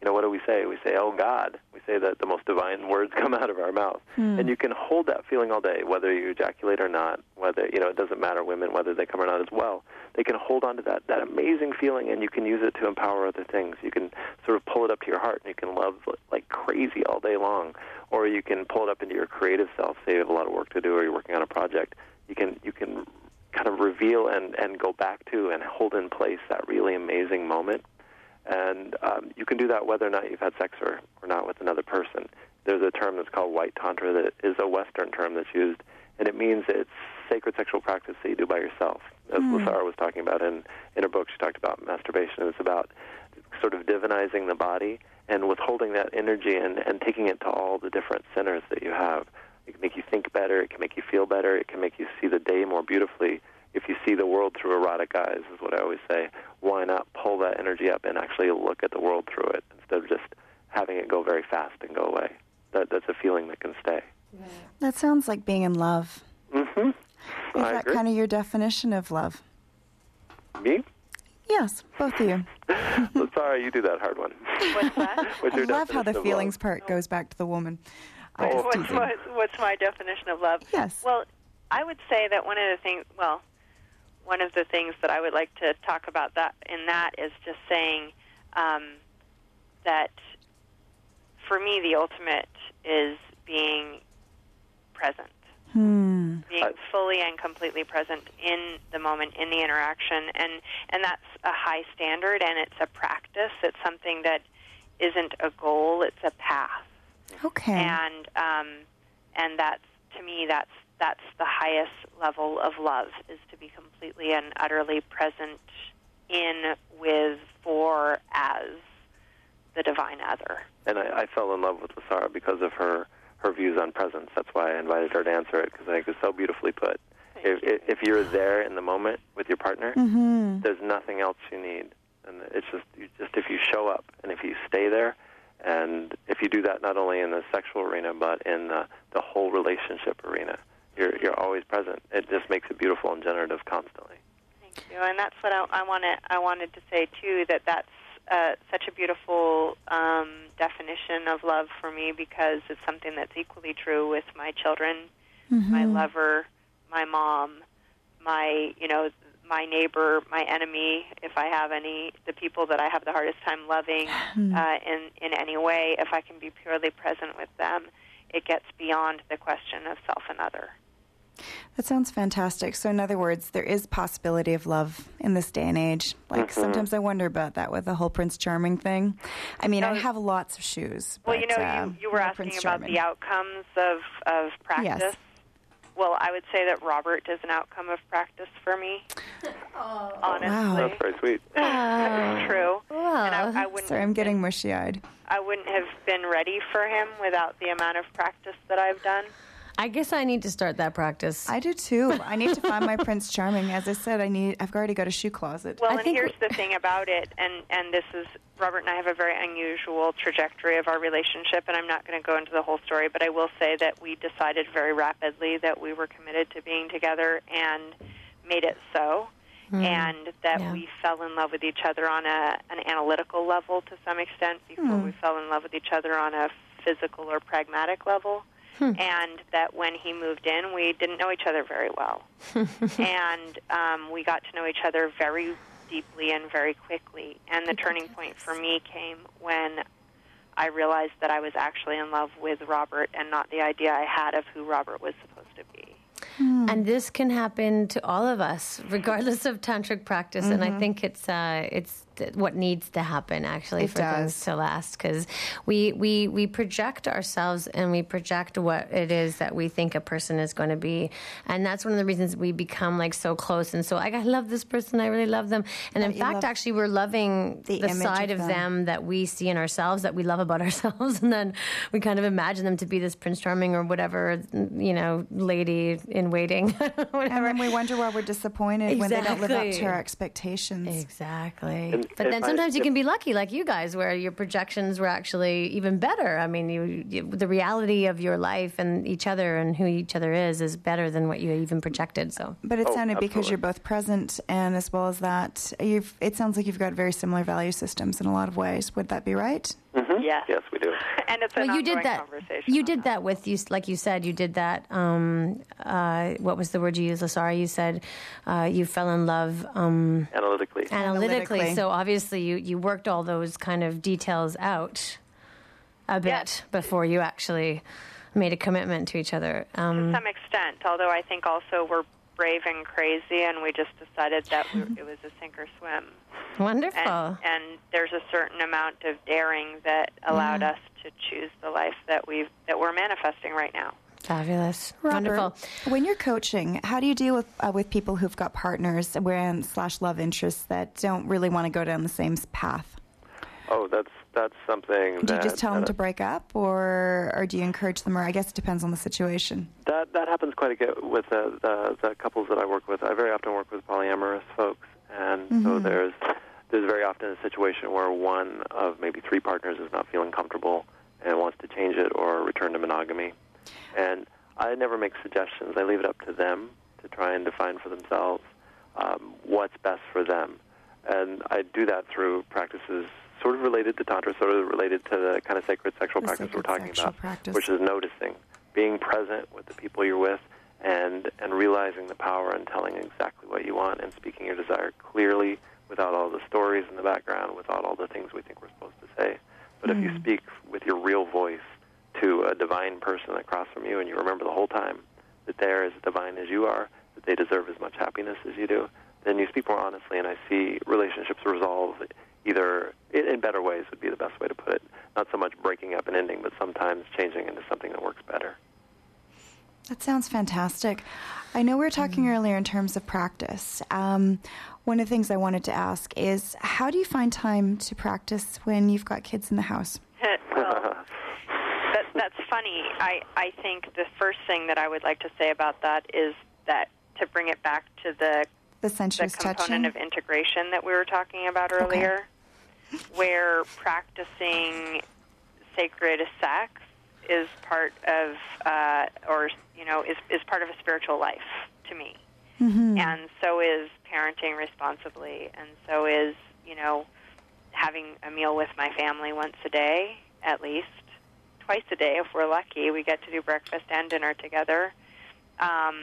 J: you know, what do we say? We say, oh, God. We say that the most divine words come out of our mouth.
O: Hmm.
J: And you can hold that feeling all day, whether you ejaculate or not, whether, you know, it doesn't matter, women, whether they come or not as well. They can hold on to that, that amazing feeling, and you can use it to empower other things. You can sort of pull it up to your heart, and you can love like crazy all day long. Or you can pull it up into your creative self, say you have a lot of work to do or you're working on a project. You can you can kind of reveal and, and go back to and hold in place that really amazing moment. And um, you can do that whether or not you've had sex or, or not with another person. There's a term that's called white tantra that is a Western term that's used, and it means it's sacred sexual practice that you do by yourself. As
O: Mm.
J: Lasara was talking about in, in her book, she talked about masturbation. It's about sort of divinizing the body and withholding that energy and, and taking it to all the different centers that you have. It can make you think better. It can make you feel better. It can make you see the day more beautifully. If you see the world through erotic eyes, is what I always say, why not pull that energy up and actually look at the world through it instead of just having it go very fast and go away? That, that's a feeling that can stay.
I: That sounds like being in love.
J: Mm-hmm.
I: Is
J: I
I: that
J: agree.
I: kind of your definition of love?
J: Me?
I: Yes, both of you.
J: Sorry, you do that hard one.
K: What's that?
J: What's
I: I
J: your
I: love how the
J: definition of
I: feelings
J: love?
I: part goes back to the woman. I'm
J: Oh.
I: just
K: What's,
I: teasing.
K: what, what's my definition of love?
I: Yes.
K: Well, I would say that one of the things, well, one of the things that I would like to talk about that in that is just saying um, that for me the ultimate is being present.
I: Hmm.
K: Being fully and completely present in the moment, in the interaction, and and that's a high standard, and it's a practice. It's something that isn't a goal; it's a path.
I: Okay.
K: And um, and that's to me, that's that's the highest level of love, is to be completely and utterly present in, with, for, as the divine other.
J: And I, I fell in love with Lasara because of her, her views on presence. That's why I invited her to answer it, because I think it's so beautifully put. If, if, if you're there in the moment with your partner,
I: Mm-hmm.
J: there's nothing else you need. And it's just, you just if you show up and if you stay there, and if you do that not only in the sexual arena but in the, the whole relationship arena, you're you're always present. It just makes it beautiful and generative constantly.
K: Thank you. And that's what I, I wanted. I wanted to say too, that that's uh, such a beautiful um, definition of love for me, because it's something that's equally true with my children,
I: Mm-hmm.
K: my lover, my mom, my you know my neighbor, my enemy, if I have any, the people that I have the hardest time loving
I: Mm.
K: uh, in in any way. If I can be purely present with them, it gets beyond the question of self and other.
I: That sounds fantastic. So in other words, there is possibility of love in this day and age. Like
K: Mhm.
I: sometimes I wonder about that with the whole Prince Charming thing. I mean, I have lots of shoes.
K: Well,
I: but,
K: you know,
I: uh,
K: you, you were
I: no
K: asking
I: Prince
K: about
I: Charming.
K: the outcomes of, of practice.
I: Yes.
K: Well, I would say that Robert is an outcome of practice for me. Honestly.
I: Wow.
J: That's very sweet.
K: It's true. And I, I wouldn't
I: Sorry, I'm getting mushy-eyed.
K: I wouldn't have been ready for him without the amount of practice that I've done.
H: I guess I need to start that practice.
I: I do too. I need to find my Prince Charming. As I said, I need. I've already got a shoe closet.
K: Well, and here's the thing about it, and, and this is, Robert and I have a very unusual trajectory of our relationship, and I'm not going to go into the whole story, but I will say that we decided very rapidly that we were committed to being together and made it so,
H: Mm.
K: and that
H: Yeah.
K: we fell in love with each other on a, an analytical level to some extent before
H: Mm.
K: we fell in love with each other on a physical or pragmatic level.
H: Hmm.
K: And that when he moved in, we didn't know each other very well. and um, we got to know each other very deeply and very quickly. And the turning point for me came when I realized that I was actually in love with Robert and not the idea I had of who Robert was supposed to be.
H: And this can happen to all of us, regardless of tantric practice. And I
I: Mhm.
H: think it's uh, it's th- what needs to happen actually
I: It
H: for
I: does.
H: things to last, because we, we we project ourselves and we project what it is that we think a person is going to be, and that's one of the reasons we become like so close and so like I love this person, I really love them, and in
I: That you
H: fact,
I: love
H: actually, we're loving
I: the
H: the,
I: image
H: side
I: of
H: of
I: them.
H: them that we see in ourselves, that we love about ourselves, and then we kind of imagine them to be this Prince Charming or whatever, you know, lady in waiting.
I: And then we wonder why we're disappointed when they don't live up to
H: Exactly.
I: our expectations.
H: Exactly.
J: And
H: But
J: if
H: then
J: I-
H: sometimes you
J: if-
H: can be lucky, like you guys, where your projections were actually even better. I mean, you, you, the reality of your life and each other and who each other is is better than what you even projected. So,
I: But it
J: Oh,
I: sounded because
J: absolutely.
I: you're both present, and as well as that, you've. It sounds like you've got very similar value systems in a lot of ways. Would that be right?
J: hmm
K: Yes.
J: Yes, we do.
K: And it's an
H: Well, you
K: ongoing
H: did that.
K: conversation.
H: You did that with you, like you said. You did that. Um, uh, what was the word you used, Lasara? You said uh, you fell in love um,
J: analytically.
H: Analytically.
I: Analytically.
H: So obviously, you you worked all those kind of details out a bit
K: Yes.
H: before you actually made a commitment to each other. Um,
K: To some extent, although I think also we're brave and crazy, and we just decided that we, it was a sink or swim.
H: Wonderful.
K: And, and there's a certain amount of daring that allowed
H: Yeah.
K: us to choose the life that we've that we're manifesting right now.
H: Fabulous.
I: Robert,
H: Wonderful.
I: when you're coaching, how do you deal with uh, with people who've got partners where slash love interests that don't really want to go down the same path?
J: Oh, that's that's something that...
I: Do you just tell them
J: that,
I: to break up, or or do you encourage them, or I guess it depends on the situation?
J: That that happens quite a bit with the, the, the couples that I work with. I very often work with polyamorous folks, and so
I: Mhm.
J: there's there's very often a situation where one of maybe three partners is not feeling comfortable and wants to change it or return to monogamy. And I never make suggestions. I leave it up to them to try and define for themselves um, what's best for them. And I do that through practices sort of related to Tantra, sort of related to the kind of sacred sexual
I: The
J: practice
I: sacred
J: we're talking
I: sexual
J: about,
I: practice.
J: which is noticing, being present with the people you're with, and, and realizing the power and telling exactly what you want and speaking your desire clearly without all the stories in the background, without all the things we think we're supposed to say. But if you
I: Mm.
J: speak with your real voice to a divine person across from you, and you remember the whole time that they're as divine as you are, that they deserve as much happiness as you do, then you speak more honestly, and I see relationships resolve either in, in better ways would be the best way to put it. Not so much breaking up and ending, but sometimes changing into something that works better.
I: That sounds fantastic. I know we were talking earlier in terms of practice. Um, one of the things I wanted to ask is, how do you find time to practice when you've got kids in the house?
K: well, that, that's funny. I, I think the first thing that I would like to say about that is that to bring it back to the
I: The
K: the
I: sensuous
K: component
I: touching?
K: of integration that we were talking about earlier, where practicing sacred sex is part of, uh, or you know, is is part of a spiritual life to me,
I: Mhm.
K: and so is parenting responsibly, and so is you know having a meal with my family once a day, at least twice a day if we're lucky. We get to do breakfast and dinner together, um,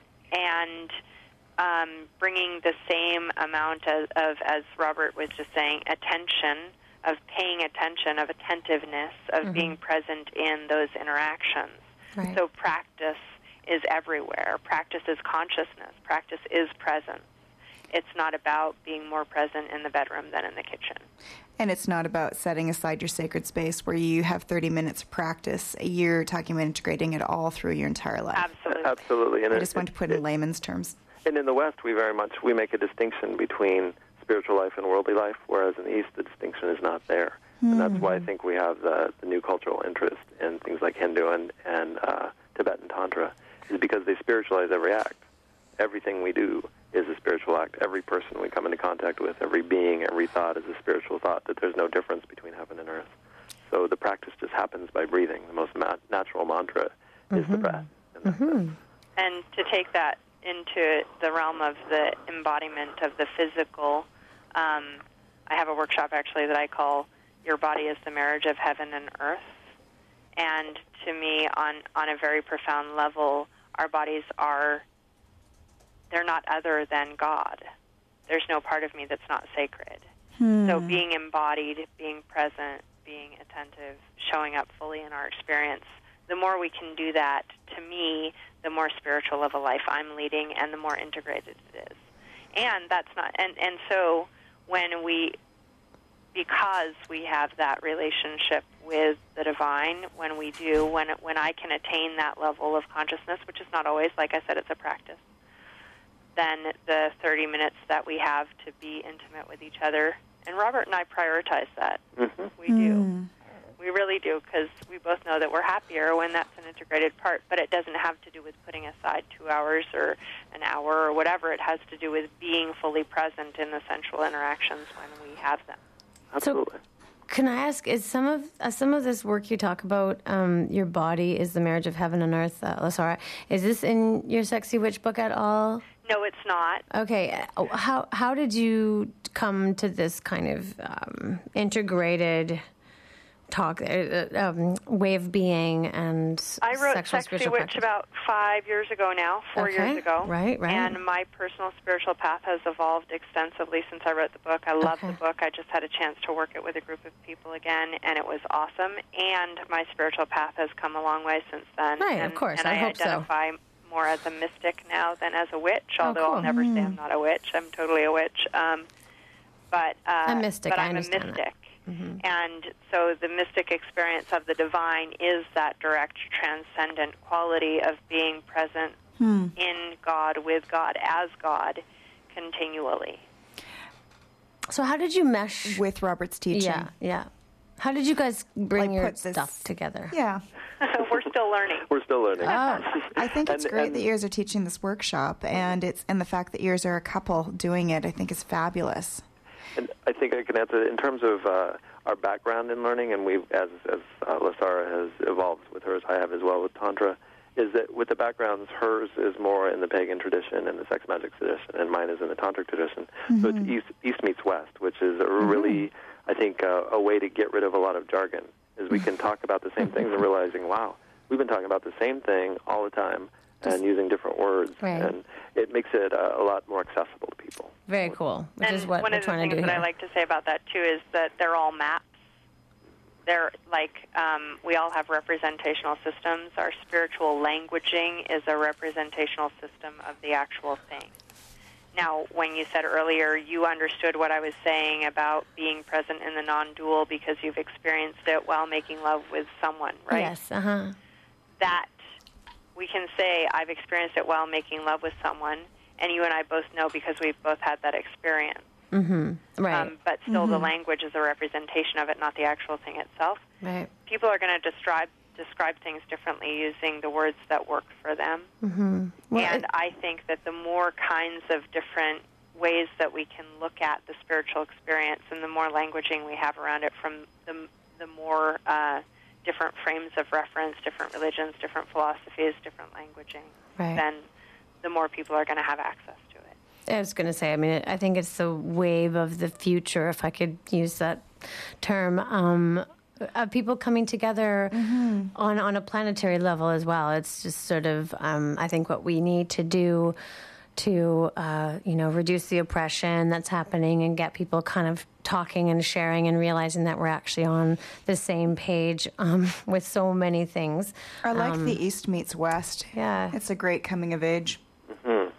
K: and Um, bringing the same amount of, of, as Robert was just saying, attention, of paying attention, of attentiveness, of
H: Mhm.
K: being present in those interactions.
H: Right.
K: So practice is everywhere. Practice is consciousness. Practice is presence. It's not about being more present in the bedroom than in the kitchen.
I: And it's not about setting aside your sacred space where you have thirty minutes of practice. You're talking about integrating it all through your entire life.
K: Absolutely.
J: Absolutely. And
I: I
J: it-
I: just want to put it in layman's terms.
J: And in the West, we very much, we make a distinction between spiritual life and worldly life, whereas in the East, the distinction is not there. And that's why I think we have the, the new cultural interest in things like Hindu and, and uh, Tibetan Tantra, is because they spiritualize every act. Everything we do is a spiritual act. Every person we come into contact with, every being, every thought is a spiritual thought, that there's no difference between heaven and earth. So the practice just happens by breathing. The most ma- natural mantra is the breath.
H: Mm-hmm.
K: And to take that into the realm of the embodiment of the physical, um, I have a workshop actually that I call Your Body is the Marriage of Heaven and Earth. And to me, on, on a very profound level, our bodies are, they're not other than God. There's no part of me that's not sacred.
I: Hmm.
K: So being embodied, being present, being attentive, showing up fully in our experience, the more we can do that, to me, the more spiritual of a life I'm leading and the more integrated it is. And that's not, and, and so when we, because we have that relationship with the divine, when we do, when, when I can attain that level of consciousness, which is not always, like I said, it's a practice, then the thirty minutes that we have to be intimate with each other, and Robert and I prioritize that.
J: Mm-hmm.
K: We do. We really do, because we both know that we're happier when that's an integrated part, but it doesn't have to do with putting aside two hours or an hour or whatever. It has to do with being fully present in the sensual interactions when we have them.
J: Absolutely.
H: Can I ask, is some of uh, some of this work you talk about, um, your body is the marriage of heaven and earth, uh, Lasara, is this in your Sexy Witch book at all?
K: No, it's not.
H: Okay. uh, How how did you come to this kind of um, integrated talk, uh, um, way of being and
K: I wrote
H: sexual
K: Sexy
H: spiritual
K: Witch
H: practice.
K: about five years ago now, four
H: Okay.
K: years ago.
H: Right, right.
K: And my personal spiritual path has evolved extensively since I wrote the book. I love
H: Okay.
K: the book. I just had a chance to work it with a group of people again, and it was awesome. And my spiritual path has come a long way since then.
H: Right,
K: and,
H: of course.
K: And
H: I
K: I,
H: hope so.
K: identify more as a mystic now than as a witch,
H: Oh,
K: although
H: cool.
K: I'll never say
H: Mm.
K: I'm not a witch. I'm totally a witch. Um, but uh,
H: A mystic,
K: but
H: I
K: I'm a
H: understand that.
K: mystic.
H: Mhm.
K: And so the mystic experience of the divine is that direct, transcendent quality of being present
I: Hmm.
K: in God, with God, as God, continually.
H: So how did you mesh
I: with Robert's teaching?
H: Yeah, yeah. How did you guys bring
I: Like,
H: your
I: put this-
H: stuff together?
I: Yeah.
K: We're still learning.
J: We're still learning.
H: Oh.
I: I think it's
J: And-
I: great
J: and-
I: that Ears are teaching this workshop, and it's and the fact that Ears are a couple doing it, I think, is fabulous.
J: And I think I can answer in terms of uh, our background in learning, and we've, as as uh, Lasara has evolved with hers, I have as well with Tantra, is that with the backgrounds, hers is more in the pagan tradition and the sex magic tradition, and mine is in the tantric tradition. So it's
O: Mhm.
J: east, east meets west, which is a really, I think, uh, a way to get rid of a lot of jargon, is we can talk about the same things and realizing, wow, we've been talking about the same thing all the time and using different words,
H: Right.
J: and it makes it uh, a lot more accessible to people.
H: Very cool, which
K: and
H: is what
K: one
H: we're
K: of the
H: trying
K: things
H: to do
K: that
H: here.
K: I like to say about that, too, is that they're all maps. They're like, um, we all have representational systems. Our spiritual languaging is a representational system of the actual thing. Now, when you said earlier you understood what I was saying about being present in the non-dual because you've experienced it while making love with someone, right?
H: Yes, uh-huh.
K: That we can say, I've experienced it while making love with someone, and you and I both know because we've both had that experience.
H: Mm-hmm. Right.
K: Um, but still, the
H: Mhm.
K: language is a representation of it, not the actual thing itself.
H: Right.
K: People are going to describe describe things differently using the words that work for them.
H: Mm-hmm. Well,
K: and
H: it-
K: I think that the more kinds of different ways that we can look at the spiritual experience and the more languaging we have around it from the, the more uh, different frames of reference, different religions, different philosophies, different languaging,
H: Right.
K: then the more people are going to have access to it.
H: I was going to say, I mean, I think it's the wave of the future, if I could use that term, um, of people coming together on, on a planetary level as well. It's just sort of, um, I think, what we need to do to, uh, you know, reduce the oppression that's happening and get people kind of talking and sharing and realizing that we're actually on the same page um, with so many things.
I: I like
H: Um,
I: the East meets West.
H: Yeah.
I: It's a great coming of age.
J: Mm-hmm.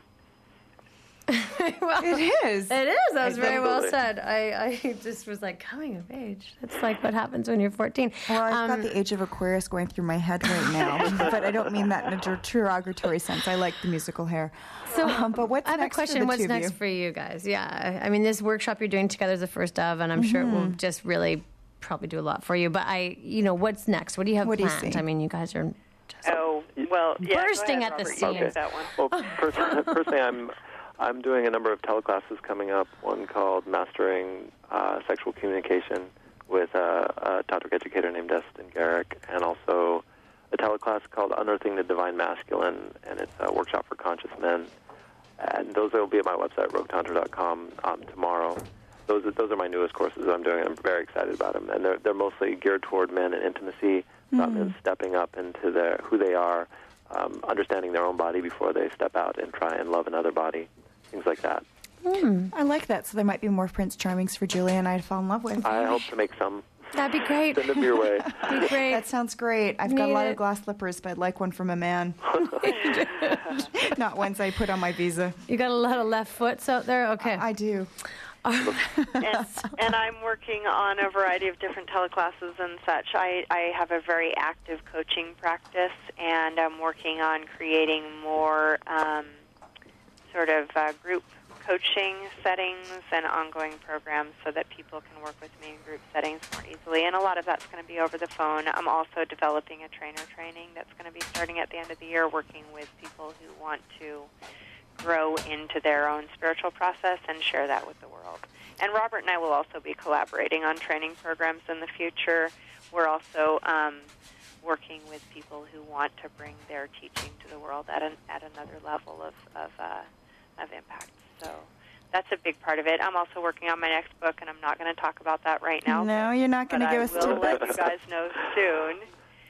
H: well,
I: it is.
H: It is. That was very well
I: Definitely.
H: said. I, I just was like, coming of age. That's like what happens when you're fourteen.
I: Well, I've
H: Um,
I: got the age of Aquarius going through my head right now, but I don't mean that in a der- derogatory sense. I like the musical hair.
H: So,
I: um, but what's
H: I have a
I: next for
H: question.
I: the
H: What's
I: two of
H: next
I: you?
H: for you guys? Yeah. I mean, this workshop you're doing together is the first of, and I'm sure it will
I: Mhm.
H: just really probably do a lot for you. But I, you know, what's next? What do you have
I: What do you
H: planned?
I: see?
H: I mean, you guys are
K: Oh, well, yeah, go
H: bursting
K: ahead,
H: at the
K: Robert.
H: seams.
K: You take that one.
J: Well, personally, personally, I'm I'm doing a number of teleclasses coming up. One called Mastering uh, Sexual Communication with a, a tantric educator named Destin Garrick, and also a teleclass called Unearthing the Divine Masculine, and it's a workshop for conscious men. And those will be at my website, rogue tantra dot com, um, tomorrow. Those are, those are my newest courses I'm doing. I'm very excited about them, and they're they're mostly geared toward men and intimacy, about men stepping up into their who they are, um, understanding their own body before they step out and try and love another body, things like that.
I: I like that. So there might be more Prince Charmings for Julie and I to fall in love with.
J: I hope to make some.
H: That'd be great.
J: Send them your way.
H: Great.
I: That sounds great. I've got a
H: Need
I: lot
H: it.
I: of glass slippers, but I'd like one from a man. Not ones I put on my visa.
H: You got a lot of left foots out there? Okay.
I: I do.
K: and, and I'm working on a variety of different teleclasses and such. I, I have a very active coaching practice, and I'm working on creating more um, sort of uh, group coaching settings and ongoing programs so that people can work with me in group settings more easily. And a lot of that's going to be over the phone. I'm also developing a trainer training that's going to be starting at the end of the year, working with people who want to grow into their own spiritual process and share that with the world. And Robert and I will also be collaborating on training programs in the future. We're also um, working with people who want to bring their teaching to the world at an, at another level of of, uh, of impact. So that's a big part of it. I'm also working on my next book, and I'm not going to talk about that right now.
I: No, you're not going to give us
K: I will
I: tidbits.
K: let you guys know soon.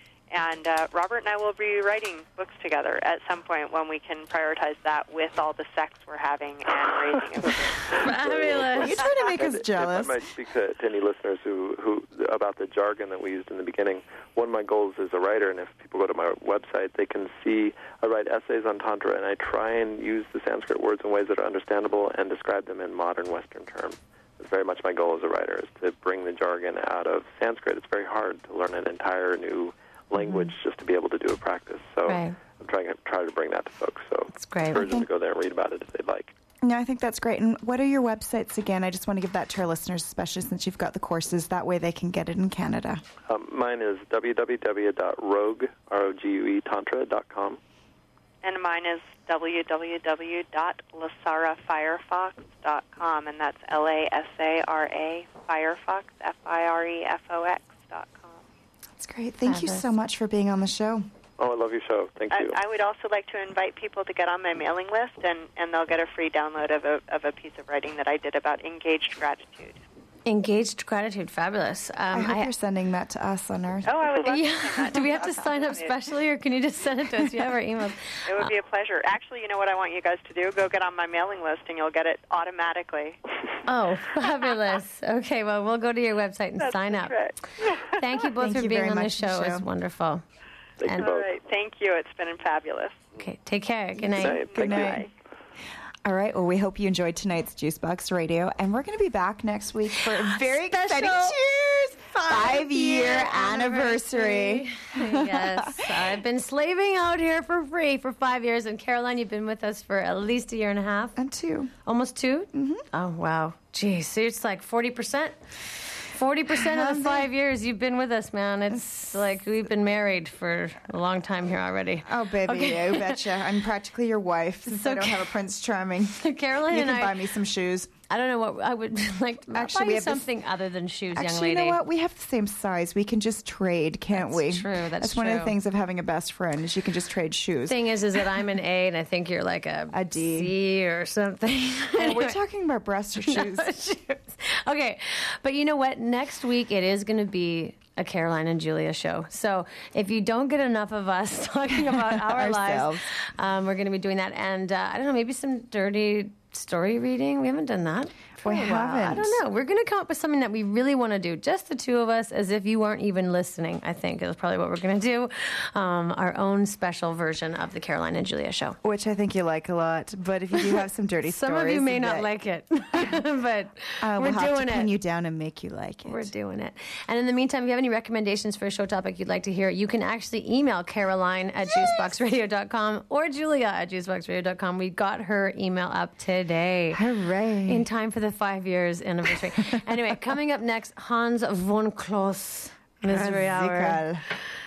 K: And uh, Robert and I will be writing books together at some point when we can prioritize that with all the sex we're having and raising of kids.
H: Fabulous.
I: You're trying to make us
J: If
I: jealous.
J: I might speak to, to any listeners who, who about the jargon that we used in the beginning. One of my goals as a writer, and if people go to my website, they can see I write essays on Tantra, and I try and use the Sanskrit words in ways that are understandable and describe them in modern Western terms. It's very much my goal as a writer, is to bring the jargon out of Sanskrit. It's very hard to learn an entire new language mm-hmm. just to be able to do a practice. So
H: right.
J: I'm trying to try to bring that to folks. So
H: it's great.
J: encourage them to go there and read about it if they'd like.
I: No, I think that's great. And what are your websites again? I just want to give that to our listeners, especially since you've got the courses. That way they can get it in Canada.
J: Um, mine is w w w dot rogue, R O G U E, tantra dot com.
K: And mine is w w w dot lasara firefox dot com, and that's L A S A R A, Firefox, F I R E F O X dot com.
I: That's great. Thank
H: Fabulous.
I: you so much for being on the show.
J: Oh, I love your show. Thank you.
K: I, I would also like to invite people to get on my mailing list, and, and they'll get a free download of a, of a piece of writing that I did about engaged gratitude.
H: Engaged gratitude, fabulous. Um,
I: I hope
H: I,
I: you're sending that to us on our...
K: Oh, I would love
H: yeah.
K: to send that.
H: Do we have to sign up specially, or can you just send it to us? You have our emails.
K: It would be a pleasure. Actually, you know what I want you guys to do? Go get on my mailing list, and you'll get it automatically.
H: Oh, fabulous. Okay, well, we'll go to your website and
K: That's
H: sign up.
K: correct.
H: Thank you both
I: Thank
H: for
I: you
H: being
I: very
H: on the
I: much
H: show.
I: for the
H: It
I: show.
H: was wonderful.
J: Thank
H: and,
J: you both.
K: All right. Thank you. It's been fabulous.
H: Okay, take care. Good night.
J: Good night.
I: Good
J: Thank you.
I: night. All right, well, we hope you enjoyed tonight's Juicebox Radio, and we're going to be back next week for a very exciting cheers five-year anniversary.
H: Yes, I've been slaving out here for free for five years, and Caroline, you've been with us for at least a year and a half.
I: And two.
H: Almost two? Mm-hmm. Oh, wow. Geez, so it's like forty percent? forty percent of the five years you've been with us, man. It's like we've been married for a long time here already.
I: Oh, baby,
H: Okay.
I: you betcha. I'm practically your wife since
H: So
I: I don't
H: Ca-
I: have a Prince Charming.
H: Caroline
I: You
H: and
I: can
H: I,
I: buy me some shoes.
H: I don't know what I would like to
I: Actually,
H: buy
I: we
H: you
I: have this-
H: something other than shoes, young
I: Actually,
H: lady.
I: you know what? We have the same size. We can just trade, can't
H: That's
I: we?
H: true, that's
I: one of the
H: true.
I: things of having a best friend is you can just trade shoes.
H: Thing is, is that I'm an A, and I think you're like a,
I: A D.
H: C or something.
I: Oh,
H: Anyway.
I: we're talking about breasts or shoes.
H: No, shoes. Okay, but you know what? Next week it is going to be a Caroline and Julia show. So if you don't get enough of us talking about our lives,
I: Ourselves.
H: um, we're going to be doing that. And uh, I don't know, maybe some dirty story reading. We haven't done that. for
I: We
H: a while. I
I: haven't.
H: don't know. We're going to come up with something that we really want to do. Just the two of us, as if you weren't even listening, I think is probably what we're going to do. Um, our own special version of the Caroline and Julia show.
I: Which I think you like a lot. But if you do have some dirty
H: Some
I: stories...
H: of you may not
I: that-
H: like it, but
I: I will
H: we're
I: have
H: doing
I: to
H: it.
I: pin you down and make you like it.
H: We're doing it. And in the meantime, if you have any recommendations for a show topic you'd like to hear, you can actually email Caroline at juicebox radio dot com or Julia at juicebox radio dot com. We got her email up today.
I: Hooray.
H: In time for the five years anniversary. Anyway, coming up next, Hans von Kloss, Misery Hour.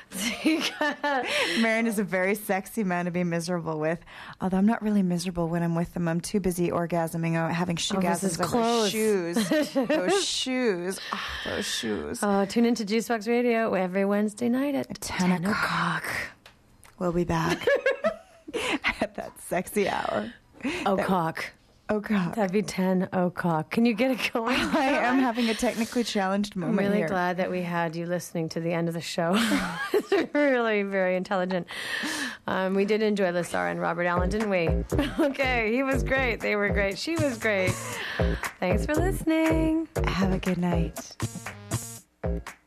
I: Marion is a very sexy man to be miserable with. Although I'm not really miserable when I'm with him. I'm too busy orgasming out, having
H: Over his
I: shoegasms over
H: clothes.
I: shoes. Those shoes. Oh, those shoes.
H: Oh, tune into Juicebox Radio every Wednesday night at,
I: At ten o'clock. We'll be back at that sexy hour.
H: O'clock.
I: O'clock.
H: That'd be ten o'clock. Can you get it going?
I: I am having a technically challenged
H: I'm
I: moment
H: really
I: here.
H: glad that we had you listening to the end of the show. It's really very intelligent. Um, we did enjoy Lasara and Robert Allen, didn't we? Okay, he was great. They were great. She was great. Thanks for listening.
I: Have a good night.